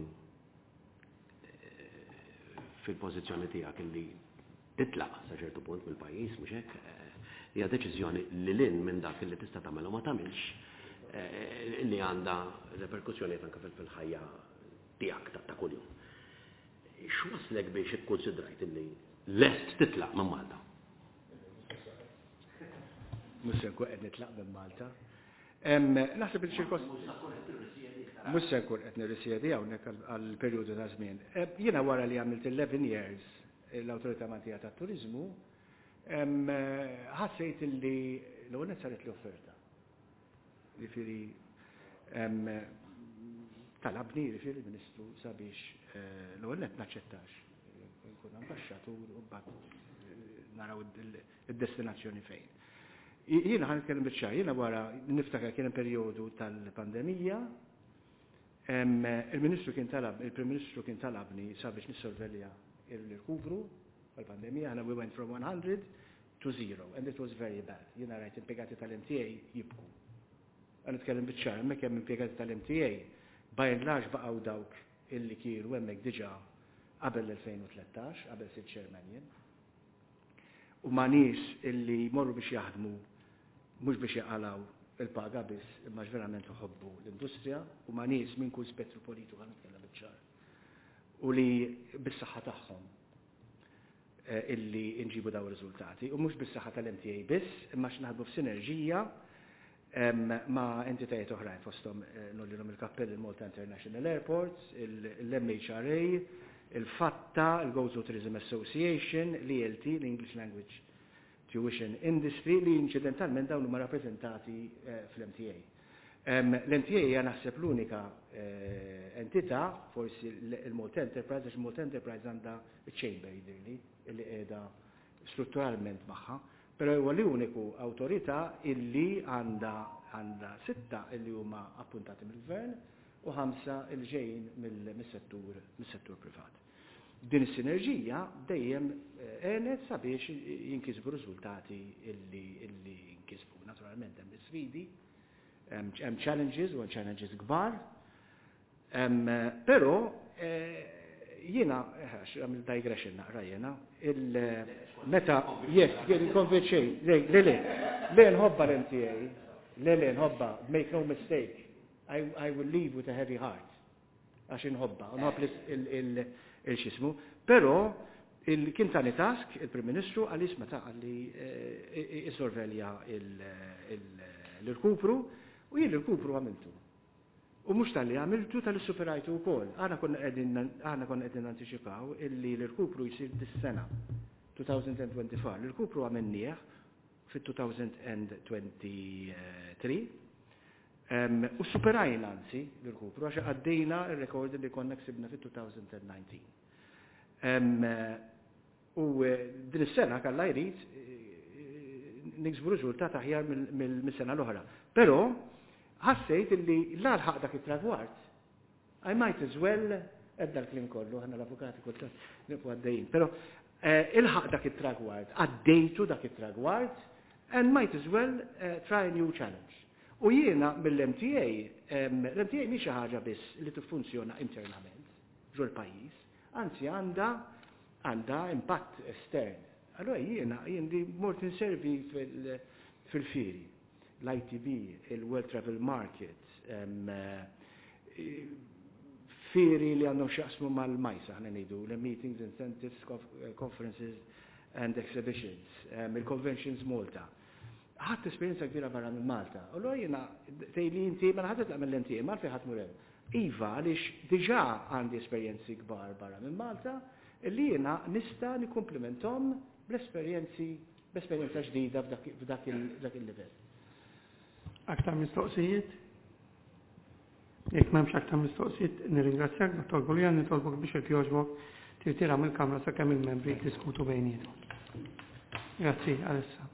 fil-pozizjoni tijak li titlaq sa ċertu punt mill-pajis, mhux hekk, hija deċiżjoni li lin minn dak li tista' tagħmel u ma tagħmilx li għandha reperkussjonijiet anke fil-ħajja tiegħek ta' kuljum. X'waslek biex ikkunsidrajt li lest titlaq minn Malta? Mhux se nkun qed nitlaq minn Malta. Naħseb il-ċirkost mhux se nkun qed nirrisjedi hawnhekk għall-perjodu ta' żmien. Jiena wara li għamilt eleven years l-Awtorità Maltija tat-Turiżmu, ħassejt li l-ewwel saret li offerta. Jifieri talabni jifieri l-Ministru sabiex l-ewwel qed naċċettax. Nkun ambaxxatur u mbagħad naraw id-destinazzjoni fejn. Jiena ħan nitkellem biċ-ċar, jiena wara niftakar kien perjodu tal-pandemija, il-Ministru kien talab, il-Prim Ministru kien talabni sabiex nissorvelja il-rkupru tal-pandemija, and we went from one hundred to zero, and it was very bad. Jiena rajt impjegati tal-M T A jibku. Għan nitkellem biċ-ċar, hemmhekk hemm impjegati tal-M T A by and large baqgħu dawk illi kienu hemmhekk diġà qabel l-elfejn u tlettax, qabel sitt chairman jien. U ma' nies illi jmorru biex jaħdmu mhux biex jaqalaw il-paga biss, imma verament iħobbu l-industrija, u ma' nies minn kull spettru politiku għan nitkellem biċ-ċar. U li bis-saħħa tagħhom illi nġibu daw riżultati. U mhux bis-saħħa tal-M T A biss, imma x'naħdmu f'sinerġija ma' entitajiet oħrajn fosthom nollilhom il-kappell il-Malta International Airports, l-M H R A, il-Fatta, il-Go-To Tourism Association, l-E L T, l-English Language Tuition Industry, li incidentalment dawn huma rappreżentati fl-M T A. L-M T A hija naħseb l-unika entità, forsi il-Malta Enterprise, għax il-Malta Enterprise għandha chamber jidirli, illi qiegħda strutturalment magħha, però huwa l-uniku awtorità illi għandha għandha sitta illi huma appuntati mill-Gvern u ħamsa il ġejjin mis-settur mis-settur privat. Din is-sinerġija dejjem għenet sabiex jinkisbu riżultati illi illi jinkisbu. Naturalment hemm isfidi, hemm challenges u challenges kbar, però jiena għamil digression naqra jiena meta yes konvinċej le le le nħobba l-M T A, le le nħobba, make no mistake, I, I will leave with a heavy heart għax inħobba, nħobb il-xismu, però kien tani task il-Prim Ministru għalis meta għalli isorvelja l-irkupru u jien l-irkupru għamiltu. U mux tal-li għamiltu tal-superajtu u kol. Għana konna għedin anticipaw illi l-irkupru jisir dis-sena twenty twenty-four. L-irkupru għamennieħ fit-two thousand twenty-three. U superajna anzi l-irkupru għaxa għaddejna il-rekord li konna ksibna fit-two thousand nineteen. U din is-sena kalla jrid niksbu riżultat aħjar mill-sena l-oħra. Però ħassejt illi l-għalħaq dak it-tragward. I might as well, edda l-klim kollu, ħanna l-avukati kultant nifu għaddejn, pero il-ħaq dak it-tragward, għaddejtu dak it-tragward, and might as well uh, try a new challenge. U jiena mill-M T A, l-M T A mhix xi ħaġa biss li tiffunzjona internament ġol pajjiż, anzi għandha għandha impatt estern. Allora jiena jien di mort inservi fil-fieri. L-I T B, il-World Travel Market, um, fieri li għandhom xaqsmu mal-majsa, ħna ngħidu, l-meetings, incentives, conferences and exhibitions, um, il-conventions Malta. ħadd esperjenza kbira barra minn Malta. U allura jiena tgħidli inti ma ħadd tagħmel l-inti mal fejn ħadd murem. Iva għaliex diġà għandi esperjenzi kbar barra minn Malta illi jiena nista' nikkumplimenthom bl-esperjenzi b'esperjenza ġdida f'dak il-livell. Aktar mistoqsijiet? Jekk m'hemmx aktar mistoqsijiet, nirringrazzjak Dottor Gulija nitolbok biex jekk jogħġbok tirtira mill-Kamra sakemm il-membri jiddiskutu bejniethom. Grazzi, Alessa.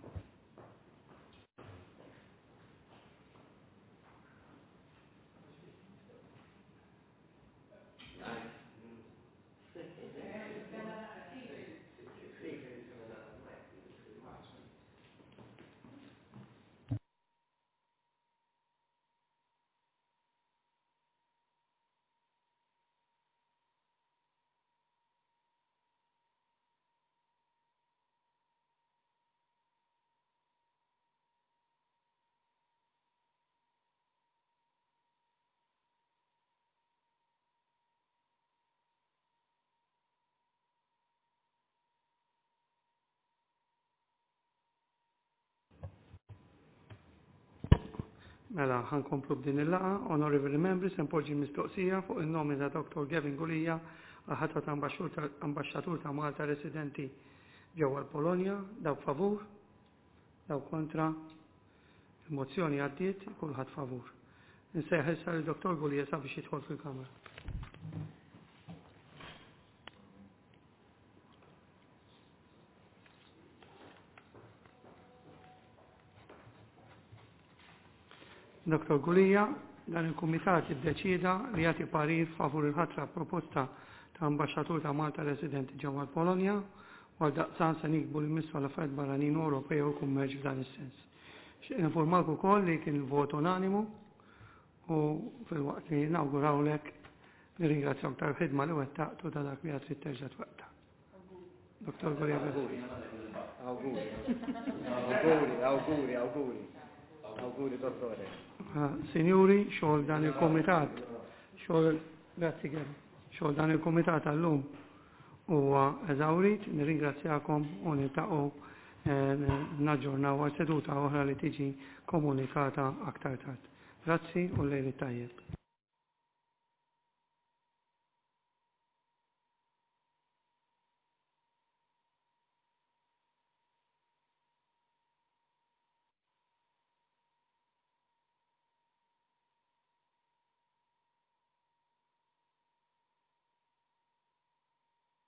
Mela, ħankomplu b'din il-laqa, Honorable Members, sempoġi mistoqsija fuq il-nomi ta' Doktor Gavin Gulija għal-ħatra ta' ambasċatur ta' Malta residenti ġewwa l-Polonja, daw favur, daw kontra, il-mozzjoni għaddiet, kulħadd favur. Nsejħ issa l-Doktor Gulija sabiex jidħol fil-Kamra. Doktor Gulija, dan il-Kumitat iddeċida li jagħti parir favur il-ħatra proposta ta' ambasċatur ta' Malta residenti ġewwa l-Polonja, għal daqsan se nikbu l-Ministru għall-Affarijiet Barranin Ewropej u kummerċ f'dan is-sens. Informalku wkoll li kien il-vot unanimu u fil-waqt li inawgurawlek nirringrazzjak tal-ħidma li wettaqtu ta' dak li qed trid terġa' twettaq. Doktor Gulija. Awguri, awguri, awguri, awguri. Awguri, dottore. Signori, xogħol dan il-Komitat, xogħol, grazzi Gary, xogħol dan il-Komitat għallum huwa eżawrit, nirringrazzjakom u niltaqgħu naġġornaw għal seduta oħra li tiġi komunikata aktar tard. Grazzi u lejli tajjeb.